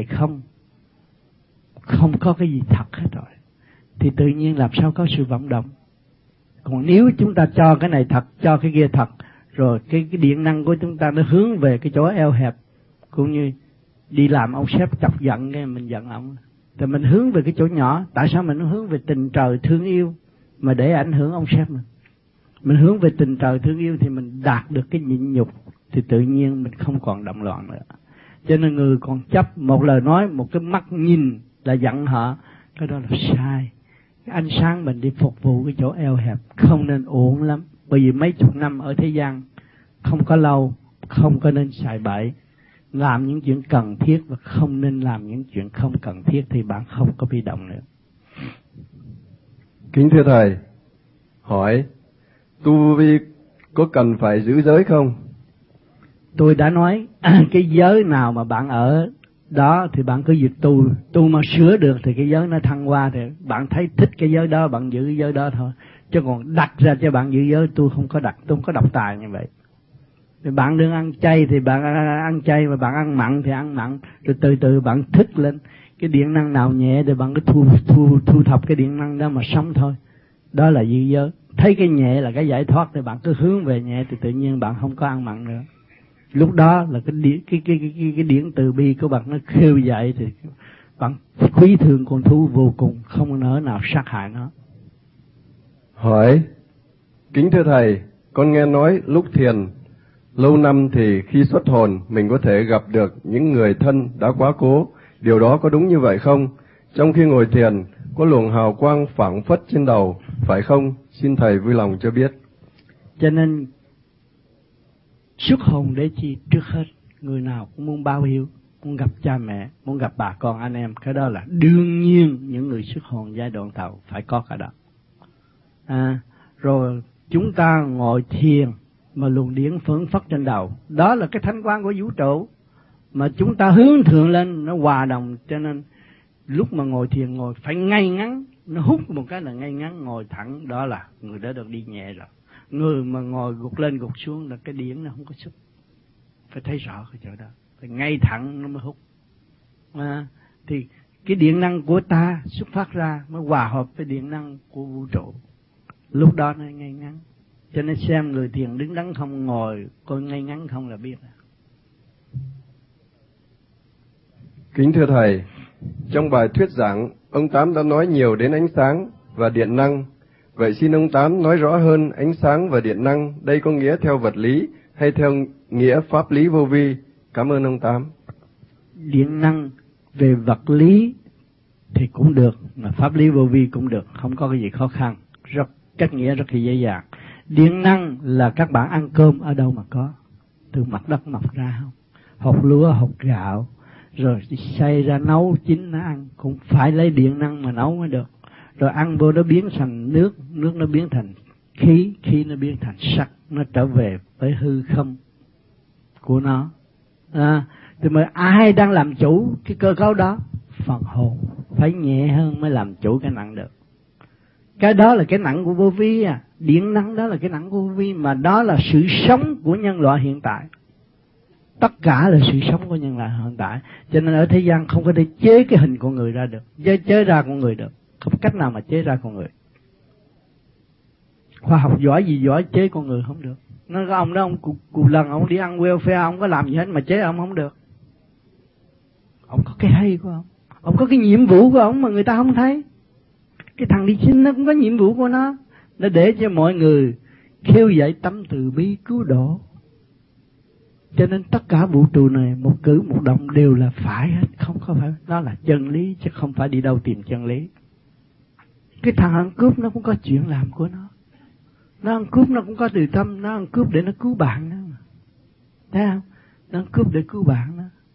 không có cái gì thật hết rồi, thì tự nhiên làm sao có sự vận động. Còn nếu chúng ta cho cái này thật, cho cái kia thật, rồi cái điện năng của chúng ta nó hướng về cái chỗ eo hẹp, cũng như đi làm ông sếp chọc giận cái mình giận ông, thì mình hướng về cái chỗ nhỏ. Tại sao mình hướng về tình trời thương yêu mà để ảnh hưởng ông sếp mình hướng về tình trời thương yêu thì mình đạt được cái nhịn nhục, thì tự nhiên mình không còn động loạn nữa. Cho nên người còn chấp một lời nói, một cái mắt nhìn là giận họ, cái đó là sai. Cái ánh sáng mình đi phục vụ cái chỗ eo hẹp không nên uổng lắm, bởi vì mấy chục năm ở thế gian không có lâu, không có nên xài bậy. Làm những chuyện cần thiết và không nên làm những chuyện không cần thiết, thì bạn không có bị động nữa. Kính thưa Thầy, hỏi, tu vi có cần phải giữ giới không? Tôi đã nói, cái giới nào mà bạn ở đó thì bạn cứ việc tu mà sửa được thì cái giới nó thăng qua, thì bạn thấy thích cái giới đó bạn giữ cái giới đó thôi. Chứ còn đặt ra cho bạn giữ giới, tôi không có độc tài như vậy. Thì bạn đừng ăn chay thì bạn ăn chay, mà bạn ăn mặn thì ăn mặn, rồi từ từ bạn thích lên. Cái điện năng nào nhẹ thì bạn cứ thu thập cái điện năng đó mà sống thôi. Đó là giữ giới. Thấy cái nhẹ là cái giải thoát thì bạn cứ hướng về nhẹ, thì tự nhiên bạn không có ăn mặn nữa. Lúc đó là cái điển từ bi của bạn nó khêu dậy, thì bạn quý thương con thú vô cùng, không nỡ nào sát hại nó. Hỏi, kính thưa Thầy, con nghe nói lúc thiền lâu năm thì khi xuất hồn mình có thể gặp được những người thân đã quá cố. Điều đó có đúng như vậy không? Trong khi ngồi thiền có luồng hào quang phảng phất trên đầu, phải không? Xin Thầy vui lòng cho biết. Cho nên xuất hồn để chi? Trước hết người nào cũng muốn báo hiếu, muốn gặp cha mẹ, muốn gặp bà con anh em. Cái đó là đương nhiên, những người xuất hồn giai đoạn đầu phải có cái đó. Rồi chúng ta ngồi thiền mà luồng điển phảng phất trên đầu, đó là cái thanh quang của vũ trụ mà chúng ta hướng thượng lên, nó hòa đồng. Cho nên lúc mà ngồi thiền ngồi phải ngay ngắn, nó hút một cái là ngay ngắn, ngồi thẳng, đó là người đã được đi nhẹ rồi. Người mà ngồi gục lên gục xuống là cái điển nó không có xuất, phải thấy rõ cái chỗ đó, phải ngay thẳng nó mới hút. Thì cái điện năng của ta xuất phát ra mới hòa hợp với điện năng của vũ trụ, lúc đó nó ngay ngắn. Cho nên xem người thiền đứng đắn không, ngồi coi ngay ngắn không là biết. Kính thưa Thầy, trong bài thuyết giảng, ông Tám đã nói nhiều đến ánh sáng và điện năng. Vậy xin ông Tám nói rõ hơn ánh sáng và điện năng, đây có nghĩa theo vật lý hay theo nghĩa pháp lý vô vi? Cảm ơn ông Tám. Điện năng về vật lý thì cũng được, mà pháp lý vô vi cũng được, không có cái gì khó khăn, cách nghĩa rất là dễ dàng. Điện năng là các bạn ăn cơm ở đâu mà có? Từ mặt đất mọc ra không? Hột lúa, hột gạo, rồi xay ra nấu chín nó ăn, cũng phải lấy điện năng mà nấu mới được. Rồi ăn vô nó biến thành nước, nước nó biến thành khí, khí nó biến thành sắc, nó trở về với hư không của nó. Thì mà ai đang làm chủ cái cơ cấu đó? Phần hồn phải nhẹ hơn mới làm chủ cái nặng được. Cái đó là cái nặng của vô vi à. Điện năng đó là cái nặng của vô vi, mà đó là sự sống của nhân loại hiện tại. Tất cả là sự sống của nhân loại hiện tại. Cho nên ở thế gian không có thể chế cái hình con người ra được, chế ra con người được, không có cách nào mà chế ra con người. Khoa học giỏi gì giỏi, chế con người không được. Nó có ông đó, ông cụ lần ông đi ăn welfare, ông có làm gì hết mà chế ông không được. Ông có cái hay của ông có cái nhiệm vụ của ông mà người ta không thấy. Cái thằng đi sinh nó cũng có nhiệm vụ của nó để cho mọi người khêu dậy tâm từ bi cứu độ. Cho nên tất cả vũ trụ này, một cử một động đều là phải hết, không có phải, nó là chân lý chứ không phải đi đâu tìm chân lý. Cái thằng ăn cướp nó cũng có chuyện làm của nó ăn cướp nó cũng có từ tâm, nó ăn cướp để nó cứu bạn đó mà. Thấy không? Nó ăn cướp để cứu bạn đó.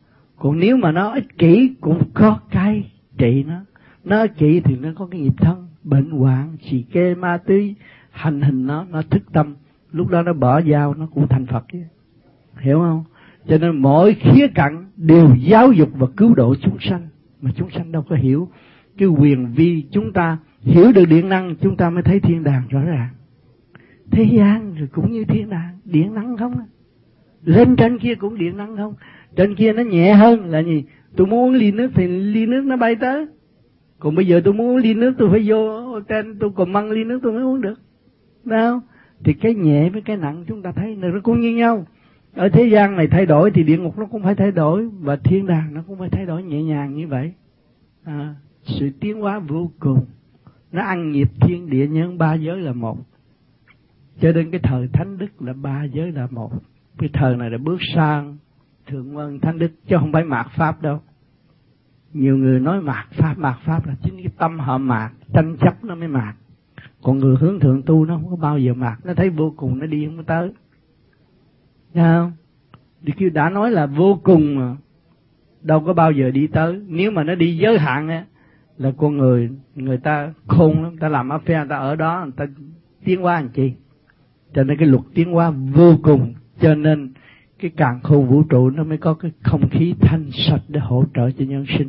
Còn nếu mà nó ích kỷ cũng có cái trị nó ích kỷ thì nó có cái nghiệp thân, bệnh hoạn, xì kê, ma túy, hành hình nó thức tâm, lúc đó nó bỏ dao nó cũng thành Phật chứ, hiểu không? Cho nên mỗi khía cạnh đều giáo dục và cứu độ chúng sanh, mà chúng sanh đâu có hiểu cái quyền vi. Chúng ta hiểu được điện năng, chúng ta mới thấy thiên đàng rõ ràng. Thế gian rồi cũng như thiên đàng, điện năng không? Lên trên kia cũng điện năng không? Trên kia nó nhẹ hơn là gì? Tôi muốn uống ly nước thì ly nước nó bay tới. Còn bây giờ tôi muốn uống ly nước tôi phải vô trên, tôi còn mang ly nước tôi mới uống được. Đâu? Thì cái nhẹ với cái nặng chúng ta thấy nó cũng như nhau. Ở thế gian này thay đổi thì địa ngục nó cũng phải thay đổi, và thiên đàng nó cũng phải thay đổi nhẹ nhàng như vậy. Sự tiến hóa vô cùng, nó ăn nhịp thiên địa nhân, ba giới là một. Cho nên cái thời thánh đức là ba giới là một. Cái thời này là bước sang thượng quân thánh đức, chứ không phải mạt pháp đâu. Nhiều người nói mạt pháp là chính cái tâm họ mạt, tranh chấp nó mới mạt. Còn người hướng thượng tu nó không có bao giờ mạt, nó thấy vô cùng nó đi không có tới. Thấy không? Thì kêu đã nói là vô cùng mà đâu có bao giờ đi tới. Nếu mà nó đi giới hạn á, là con người ta khôn lắm, ta làm affair, người ta ở đó, người ta tiến hóa làm chi. Cho nên cái luật tiến hóa vô cùng, cho nên cái càn khôn vũ trụ nó mới có cái không khí thanh sạch để hỗ trợ cho nhân sinh.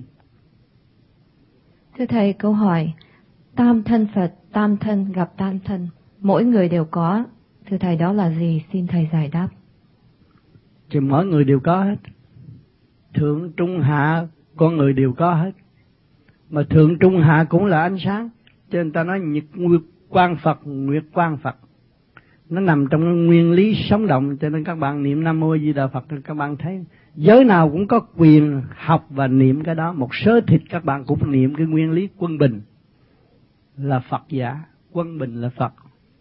Thưa Thầy, câu hỏi tam thân Phật, tam thân gặp tam thân, mỗi người đều có. Thưa Thầy, đó là gì? Xin Thầy giải đáp. Thì mỗi người đều có hết. Thượng, trung, hạ, con người đều có hết. Mà thượng, trung, hạ cũng là ánh sáng. Cho nên ta nói nhật nguyệt quang Phật, nguyệt quang Phật. Nó nằm trong nguyên lý sống động, cho nên các bạn niệm Nam Mô A Di Đà Phật, các bạn thấy giới nào cũng có quyền học và niệm cái đó. Một số thịt các bạn cũng niệm cái nguyên lý quân bình là Phật giả, quân bình là Phật.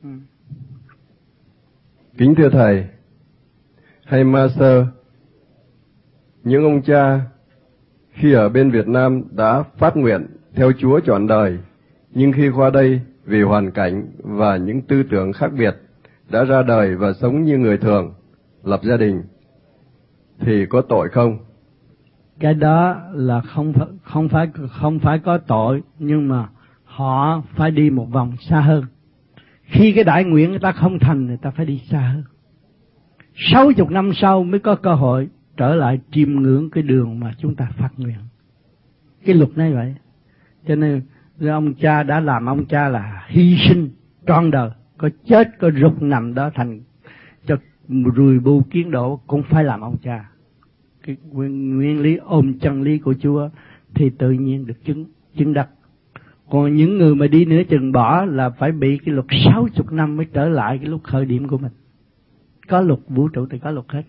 Kính thưa Thầy, hay Master, những ông cha khi ở bên Việt Nam đã phát nguyện theo Chúa trọn đời, nhưng khi qua đây vì hoàn cảnh và những tư tưởng khác biệt đã ra đời và sống như người thường, lập gia đình, thì có tội không? Cái đó là không phải có tội, nhưng mà họ phải đi một vòng xa hơn. Khi cái đại nguyện người ta không thành, người ta phải đi xa hơn. 60 năm sau mới có cơ hội trở lại chiêm ngưỡng cái đường mà chúng ta phát nguyện. Cái luật này vậy. Cho nên ông cha đã làm ông cha là hy sinh trọn đời, có chết có rục nằm đó thành cho rùi bu kiến độ cũng phải làm ông cha. Cái nguyên lý ôm chân lý của Chúa thì tự nhiên được chứng đắc. Còn những người mà đi nửa chừng bỏ là phải bị cái luật 60 năm mới trở lại cái lúc khởi điểm của mình. Có luật vũ trụ thì có luật hết.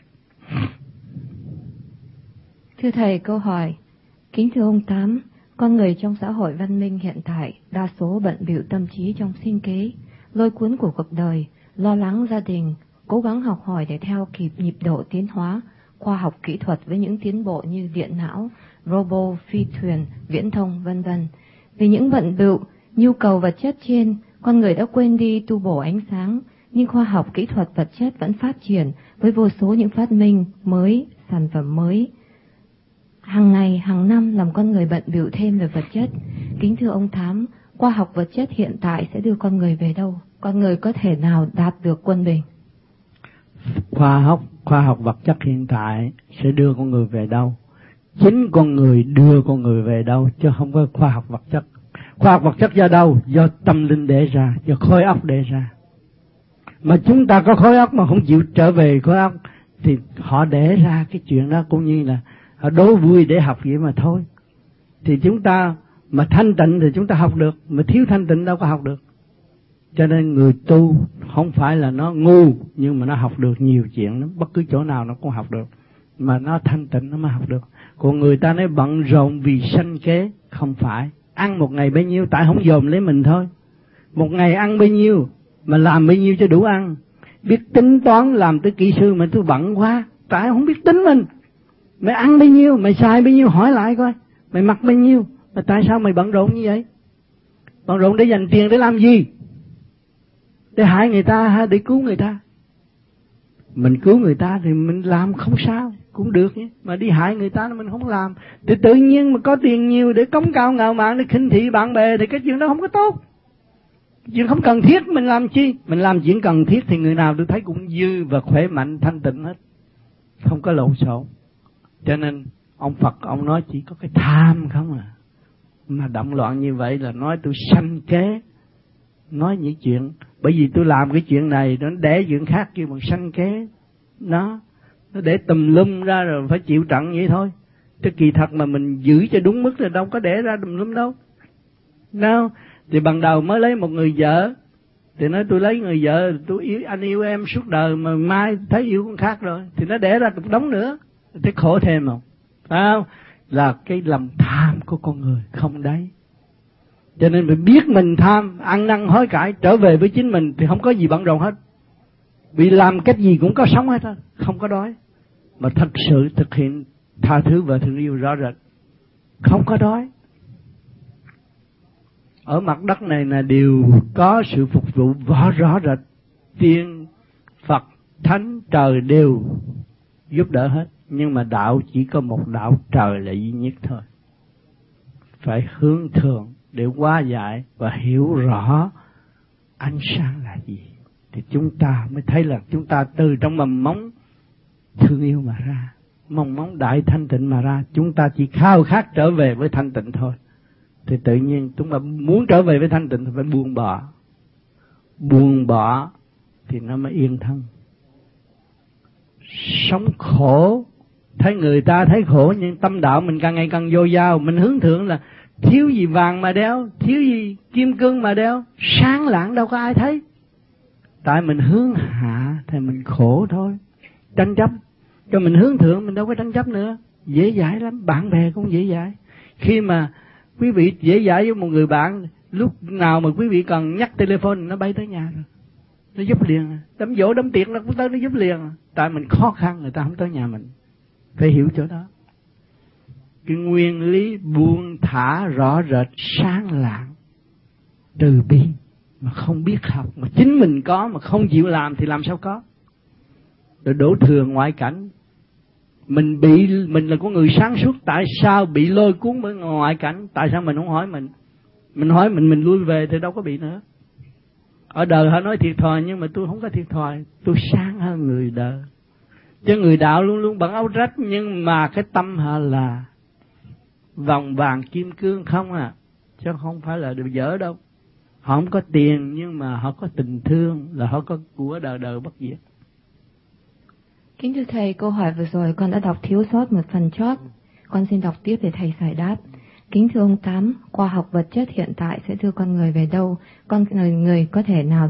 Thưa Thầy, câu hỏi kính thưa ông Tám, con người trong xã hội văn minh hiện tại đa số bận bịu tâm trí trong sinh kế, lôi cuốn của cuộc đời, lo lắng gia đình, cố gắng học hỏi để theo kịp nhịp độ tiến hóa, khoa học kỹ thuật với những tiến bộ như điện não, robot, phi thuyền, viễn thông, vân vân. Vì những bận bịu, nhu cầu vật chất trên, con người đã quên đi tu bổ ánh sáng, nhưng khoa học kỹ thuật vật chất vẫn phát triển với vô số những phát minh mới, sản phẩm mới. Hàng ngày, hàng năm làm con người bận bịu thêm về vật chất. Kính thưa ông Thám, khoa học vật chất hiện tại sẽ đưa con người về đâu? Con người có thể nào đạt được quân bình? Khoa học vật chất hiện tại sẽ đưa con người về đâu? Chính con người đưa con người về đâu, chứ không có khoa học vật chất. Khoa học vật chất do đâu? Do tâm linh để ra, do khối óc để ra. Mà chúng ta có khối óc mà không chịu trở về khối óc thì họ để ra cái chuyện đó cũng như là họ đố vui để học vậy mà thôi. Thì chúng ta mà thanh tịnh thì chúng ta học được, mà thiếu thanh tịnh đâu có học được. Cho nên người tu không phải là nó ngu, nhưng mà nó học được nhiều chuyện lắm, bất cứ chỗ nào nó cũng học được. Mà nó thanh tịnh nó mới học được. Còn người ta nói bận rộn vì sanh kế, không phải. Ăn một ngày bấy nhiêu, tại không dòm lấy mình thôi. Một ngày ăn bấy nhiêu, mà làm bấy nhiêu cho đủ ăn. Biết tính toán làm tới kỹ sư mà tôi bận quá, tại không biết tính mình. Mày ăn bấy nhiêu, mày xài bấy nhiêu, hỏi lại coi. Mày mặc bấy nhiêu, mà tại sao mày bận rộn như vậy? Bận rộn để dành tiền để làm gì? Để hại người ta hay để cứu người ta? Mình cứu người ta thì mình làm không sao, cũng được nhé. Mà đi hại người ta mình không làm. Thì tự nhiên mà có tiền nhiều để cống cao ngạo mạn, để khinh thị bạn bè, thì cái chuyện đó không có tốt. Chuyện không cần thiết mình làm chi. Mình làm chuyện cần thiết thì người nào tôi thấy cũng dư và khỏe mạnh, thanh tịnh hết, không có lộn xộn. Cho nên ông Phật ông nói chỉ có cái tham không à. Mà động loạn như vậy là nói tôi sanh kế. Nói những chuyện, bởi vì tôi làm cái chuyện này nó để chuyện khác kêu bằng sanh kế. Nó để tùm lum ra rồi phải chịu trận vậy thôi. Chứ kỳ thật mà mình giữ cho đúng mức là đâu có để ra tùm lum đâu. Nào, thì ban đầu mới lấy một người vợ, thì nói tôi lấy người vợ, tôi yêu anh yêu em suốt đời, mà mai thấy yêu con khác rồi, thì nó để ra một đống nữa, thì khổ thêm không? Phải không? Là cái lòng tham của con người không đấy. Cho nên phải biết mình tham, ăn năn hối cải, trở về với chính mình thì không có gì bận rộn hết. Vì làm cách gì cũng có sống hết thôi, không có đói. Mà thật sự thực hiện tha thứ và thương yêu rõ rệt, không có đói. Ở mặt đất này là đều có sự phục vụ rõ rệt. Tiên, Phật, Thánh, trời đều giúp đỡ hết. Nhưng mà đạo chỉ có một đạo trời là duy nhất thôi. Phải hướng thượng để hóa giải và hiểu rõ ánh sáng là gì. Thì chúng ta mới thấy là chúng ta từ trong mầm móng thương yêu mà ra, mầm móng đại thanh tịnh mà ra. Chúng ta chỉ khao khát trở về với thanh tịnh thôi. Thì tự nhiên chúng ta muốn trở về với thanh tịnh thì phải buông bỏ. Buông bỏ thì nó mới yên thân. Sống khổ, thấy người ta thấy khổ, nhưng tâm đạo mình càng ngày càng vô dao. Mình hướng thượng là thiếu gì vàng mà đeo, thiếu gì kim cương mà đeo, sáng lạng đâu có ai thấy. Tại mình hướng hạ thì mình khổ thôi. Tranh chấp. Cho mình hướng thượng mình đâu có tranh chấp nữa. Dễ dãi lắm, bạn bè cũng dễ dãi. Khi mà quý vị dễ dãi với một người bạn, lúc nào mà quý vị cần nhắc telephone nó bay tới nhà rồi, nó giúp liền. Đám dỗ đám tiệc nó cũng tới, nó giúp liền. Tại mình khó khăn người ta không tới nhà mình. Phải hiểu chỗ đó. Cái nguyên lý buông thả rõ rệt, sáng lạng, từ bi, mà không biết học, mà chính mình có mà không chịu làm thì làm sao có. Rồi đổ thừa ngoại cảnh. Mình là con người sáng suốt, tại sao bị lôi cuốn bởi ngoại cảnh? Tại sao mình không hỏi mình? Mình hỏi mình lui về thì đâu có bị nữa. Ở đời họ nói thiệt thòi, nhưng mà tôi không có thiệt thòi, tôi sáng hơn người đời. Chứ người đạo luôn luôn bận áo rách, nhưng mà cái tâm họ là vòng vàng kim cương không à, chứ không phải là đồ dở đâu. Họ không có tiền nhưng mà họ có tình thương, là họ có của đời đời bất diệt. Kính thưa Thầy, câu hỏi vừa rồi con đã đọc thiếu sót một phần chót. Con xin đọc tiếp để Thầy giải đáp. Kính thưa ông Tám, khoa học vật chất hiện tại sẽ đưa con người về đâu? Con người có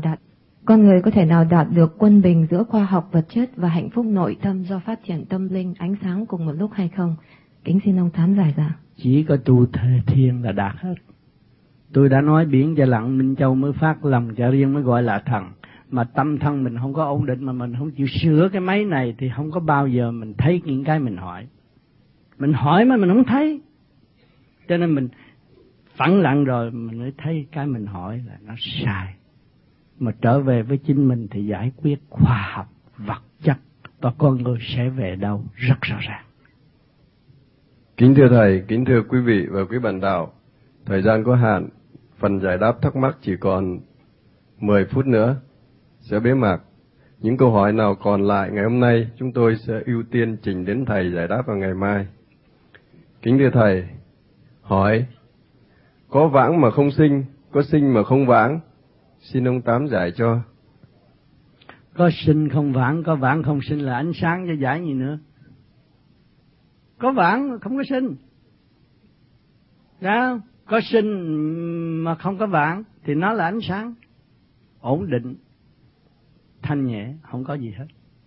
thể nào đạt được quân bình giữa khoa học vật chất và hạnh phúc nội tâm do phát triển tâm linh, ánh sáng cùng một lúc hay không? Kính xin ông Tám giải ra. Chỉ có tu thể thiên là đạt hết. Tôi đã nói biển và lặng Minh Châu mới phát lòng cho riêng mới gọi là thần. Mà tâm thân mình không có ổn định, mà mình không chịu sửa cái máy này thì không có bao giờ mình thấy những cái mình hỏi. Mình hỏi mà mình không thấy. Cho nên mình phẳng lặng rồi mình mới thấy cái mình hỏi là nó sai. Mà trở về với chính mình thì giải quyết khoa học, vật chất và con người sẽ về đâu rất rõ ràng. Kính thưa Thầy, kính thưa quý vị và quý bạn đạo, thời gian có hạn, phần giải đáp thắc mắc chỉ còn 10 phút nữa sẽ bế mạc. Những câu hỏi nào còn lại ngày hôm nay chúng tôi sẽ ưu tiên trình đến Thầy giải đáp vào ngày mai. Kính thưa Thầy, hỏi, có vãng mà không sinh, có sinh mà không vãng, xin ông Tám giải cho. Có sinh không vãng, có vãng không sinh là ánh sáng cho giải gì nữa. Có vãng không có sinh. Đó, có sinh mà không có vãng thì nó là ánh sáng, ổn định, thanh nhẹ, không có gì hết.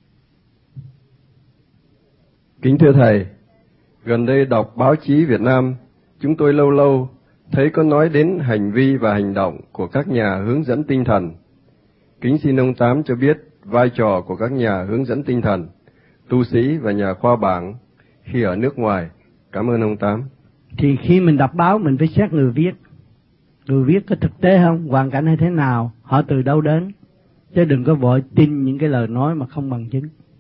Kính thưa Thầy, gần đây đọc báo chí Việt Nam, chúng tôi lâu lâu thấy có nói đến hành vi và hành động của các nhà hướng dẫn tinh thần. Kính xin ông Tám cho biết vai trò của các nhà hướng dẫn tinh thần, tu sĩ và nhà khoa bảng khi ở nước ngoài. Cảm ơn ông Tám. Thì khi mình đọc báo mình phải xét người viết. Người viết có thực tế không, hoàn cảnh hay thế nào, họ từ đâu đến. Chứ đừng có vội tin những cái lời nói mà không bằng chứng.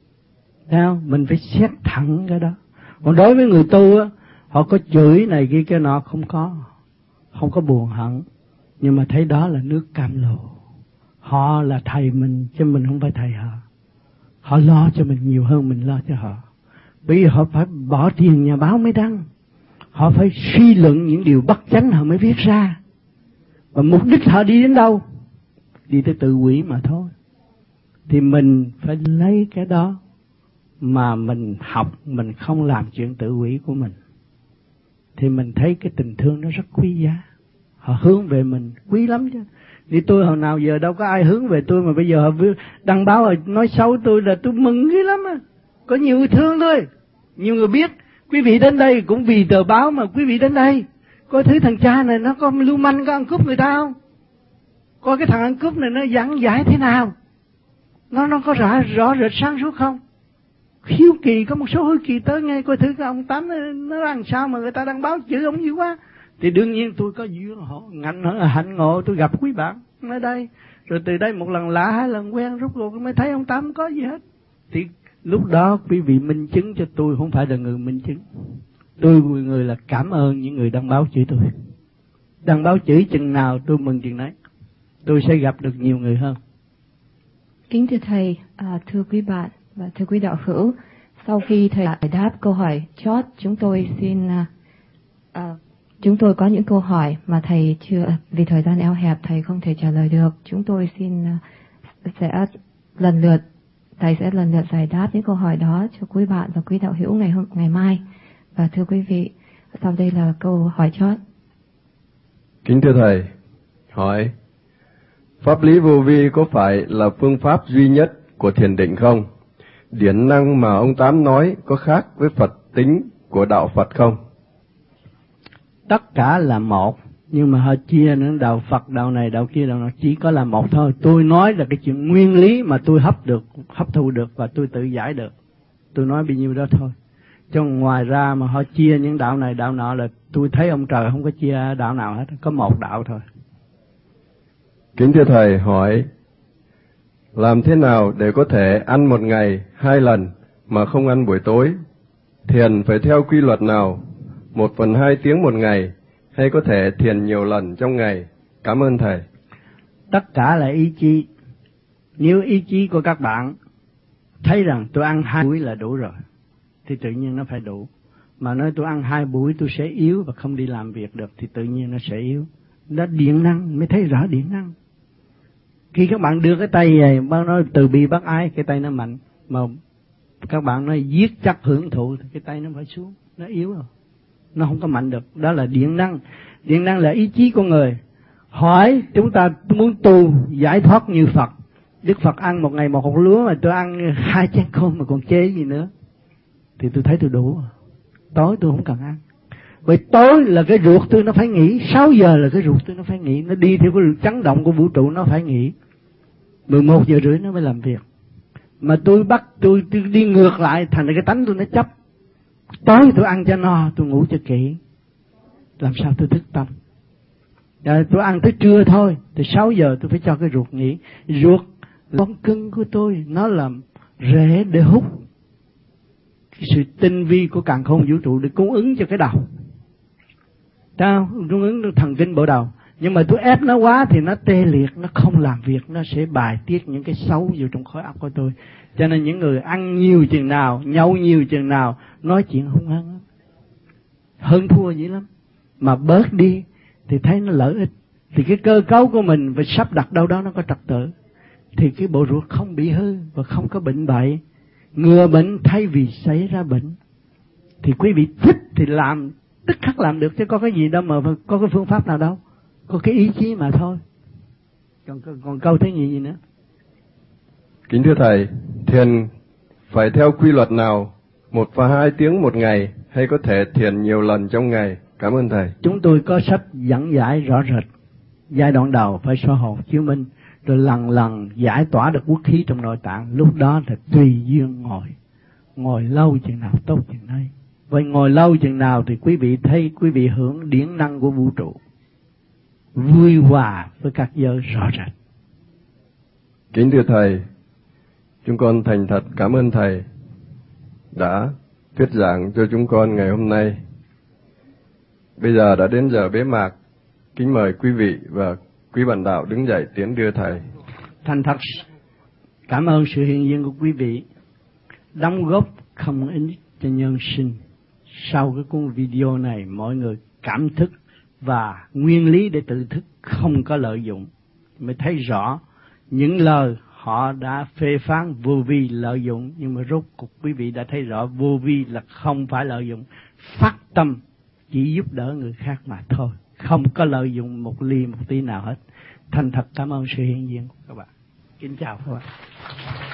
Thấy không? Mình phải xét thẳng cái đó. Còn đối với người tu á, họ có chửi này kia cái nọ không có buồn hận, nhưng mà thấy đó là nước cam lồ. Họ là thầy mình chứ mình không phải thầy họ. Họ lo cho mình nhiều hơn mình lo cho họ. Bởi vì họ phải bỏ tiền nhà báo mới đăng. Họ phải suy luận những điều bất chánh họ mới viết ra. Và mục đích họ đi đến đâu? Đi tới tự hủy mà thôi. Thì mình phải lấy cái đó mà mình học, mình không làm chuyện tự hủy của mình. Thì mình thấy cái tình thương nó rất quý giá. Họ hướng về mình quý lắm chứ. Thì tôi hồi nào giờ đâu có ai hướng về tôi, mà bây giờ họ đăng báo rồi nói xấu tôi là tôi mừng ghê lắm á. Có nhiều người thương thôi. Nhiều người biết quý vị đến đây cũng vì tờ báo mà quý vị đến đây. Coi thứ thằng cha này nó có lưu manh, có ăn cướp người ta không? Coi cái thằng ăn cướp này nó giảng giải thế nào? Nó có rõ rệt sáng suốt không? Hiếu kỳ, có một số hiếu kỳ tới ngay coi thử cái ông Tám nó làm sao mà người ta đăng báo chữ ông dữ quá. Thì đương nhiên tôi có duyên họ ngạnh hạnh ngộ tôi gặp quý bạn ở đây. Rồi từ đây một lần lạ hai lần quen, rốt cuộc mới thấy ông Tám không có gì hết. Thì lúc đó quý vị minh chứng cho tôi, không phải là người minh chứng. Tôi người là cảm ơn những người đăng báo chửi tôi. Đăng báo chửi chừng nào tôi mừng chừng đấy. Tôi sẽ gặp được nhiều người hơn. Kính thưa Thầy, thưa quý bạn và thưa quý đạo hữu, sau khi Thầy giải đáp câu hỏi chót, chúng tôi có những câu hỏi mà Thầy chưa, vì thời gian eo hẹp Thầy không thể trả lời được. Chúng tôi Thầy sẽ lần lượt giải đáp những câu hỏi đó cho quý bạn và quý đạo hữu ngày mai. Và thưa quý vị, sau đây là câu hỏi chót. Kính thưa Thầy, hỏi: pháp lý vô vi có phải là phương pháp duy nhất của thiền định không? Điển năng mà ông Tám nói có khác với Phật tính của đạo Phật không? Tất cả là một, nhưng mà họ chia những đạo Phật, đạo này, đạo kia, đạo nào chỉ có là một thôi. Tôi nói là cái chuyện nguyên lý mà tôi hấp thụ được và tôi tự giải được. Tôi nói bao nhiêu đó thôi. Chứ ngoài ra mà họ chia những đạo này, đạo nọ là tôi thấy ông trời không có chia đạo nào hết, có một đạo thôi. Kính thưa Thầy, hỏi: làm thế nào để có thể ăn một ngày 2 lần mà không ăn buổi tối? Thiền phải theo quy luật nào? 1/2 tiếng một ngày, hay có thể thiền nhiều lần trong ngày? Cảm ơn Thầy. Tất cả là ý chí. Nếu ý chí của các bạn thấy rằng tôi ăn 2 buổi là đủ rồi, thì tự nhiên nó phải đủ. Mà nói tôi ăn 2 buổi tôi sẽ yếu và không đi làm việc được, thì tự nhiên nó sẽ yếu. Đó điện năng, mới thấy rõ điện năng. Khi các bạn đưa cái tay này, bác nói từ bi bác ái, cái tay nó mạnh. Mà các bạn nói giết chấp hưởng thụ, thì cái tay nó phải xuống, nó yếu rồi. Nó không có mạnh được. Đó là điện năng. Điện năng là ý chí con người. Hỏi chúng ta muốn tu giải thoát như Phật. Đức Phật ăn một ngày một hột lúa, mà tôi ăn 2 chén cơm mà còn chê gì nữa. Thì tôi thấy tôi đủ. Tối tôi không cần ăn. Bởi tối là cái ruột tôi nó phải nghỉ. 6 giờ là cái ruột tôi nó phải nghỉ. Nó đi theo cái chấn động của vũ trụ, nó phải nghỉ. 11 giờ rưỡi nó mới làm việc. Mà tôi đi ngược lại, thành ra cái tánh tôi nó chấp. Tối tôi ăn cho no, tôi ngủ cho kỹ. Làm sao tôi thức tâm? Tôi ăn tới trưa thôi, thì 6 giờ tôi phải cho cái ruột nghỉ. Ruột là con cưng của tôi, nó làm rễ để hút cái sự tinh vi của càn khôn vũ trụ để cung ứng cho cái đầu. Sao? Cung ứng thần kinh bộ đầu. Nhưng mà tôi ép nó quá thì nó tê liệt, nó không làm việc, nó sẽ bài tiết những cái xấu vào trong khối óc của tôi. Cho nên những người ăn nhiều chừng nào, nhậu nhiều chừng nào, nói chuyện hung hăng, hơn thua dữ lắm. Mà bớt đi thì thấy nó lợi ích. Thì cái cơ cấu của mình phải sắp đặt đâu đó nó có trật tự, thì cái bộ ruột không bị hư và không có bệnh bậy. Ngừa bệnh thay vì xảy ra bệnh. Thì quý vị thích thì làm, tức khắc làm được, chứ có cái gì đâu mà có cái phương pháp nào đâu. Có cái ý chí mà thôi. Còn câu thế gì nữa? Kính thưa Thầy, thiền phải theo quy luật nào? 1/2 tiếng một ngày, hay có thể thiền nhiều lần trong ngày? Cảm ơn Thầy. Chúng tôi có sách dẫn giải rõ rệt. Giai đoạn đầu phải soi hồn chiếu minh, rồi lần lần giải tỏa được quốc khí trong nội tạng. Lúc đó là tùy duyên ngồi lâu chừng nào tốt chừng đấy. Vậy ngồi lâu chừng nào thì quý vị thấy, quý vị hưởng điển năng của vũ trụ, vui hòa với các giới rõ rệt. Kính thưa Thầy, chúng con thành thật cảm ơn Thầy đã thuyết giảng cho chúng con ngày hôm nay. Bây giờ đã đến giờ bế mạc. Kính mời quý vị và quý bạn đạo đứng dậy tiến đưa Thầy. Thành thật cảm ơn sự hiện diện của quý vị, đóng góp không ít cho nhân sinh. Sau cái cuốn video này, mọi người cảm thức và nguyên lý để tự thức không có lợi dụng, mới thấy rõ những lời họ đã phê phán vô vi lợi dụng, nhưng mà rốt cuộc quý vị đã thấy rõ vô vi là không phải lợi dụng, phát tâm chỉ giúp đỡ người khác mà thôi, không có lợi dụng một ly một tí nào hết. Thành thật cảm ơn sự hiện diện của các bạn. Kính chào các bạn.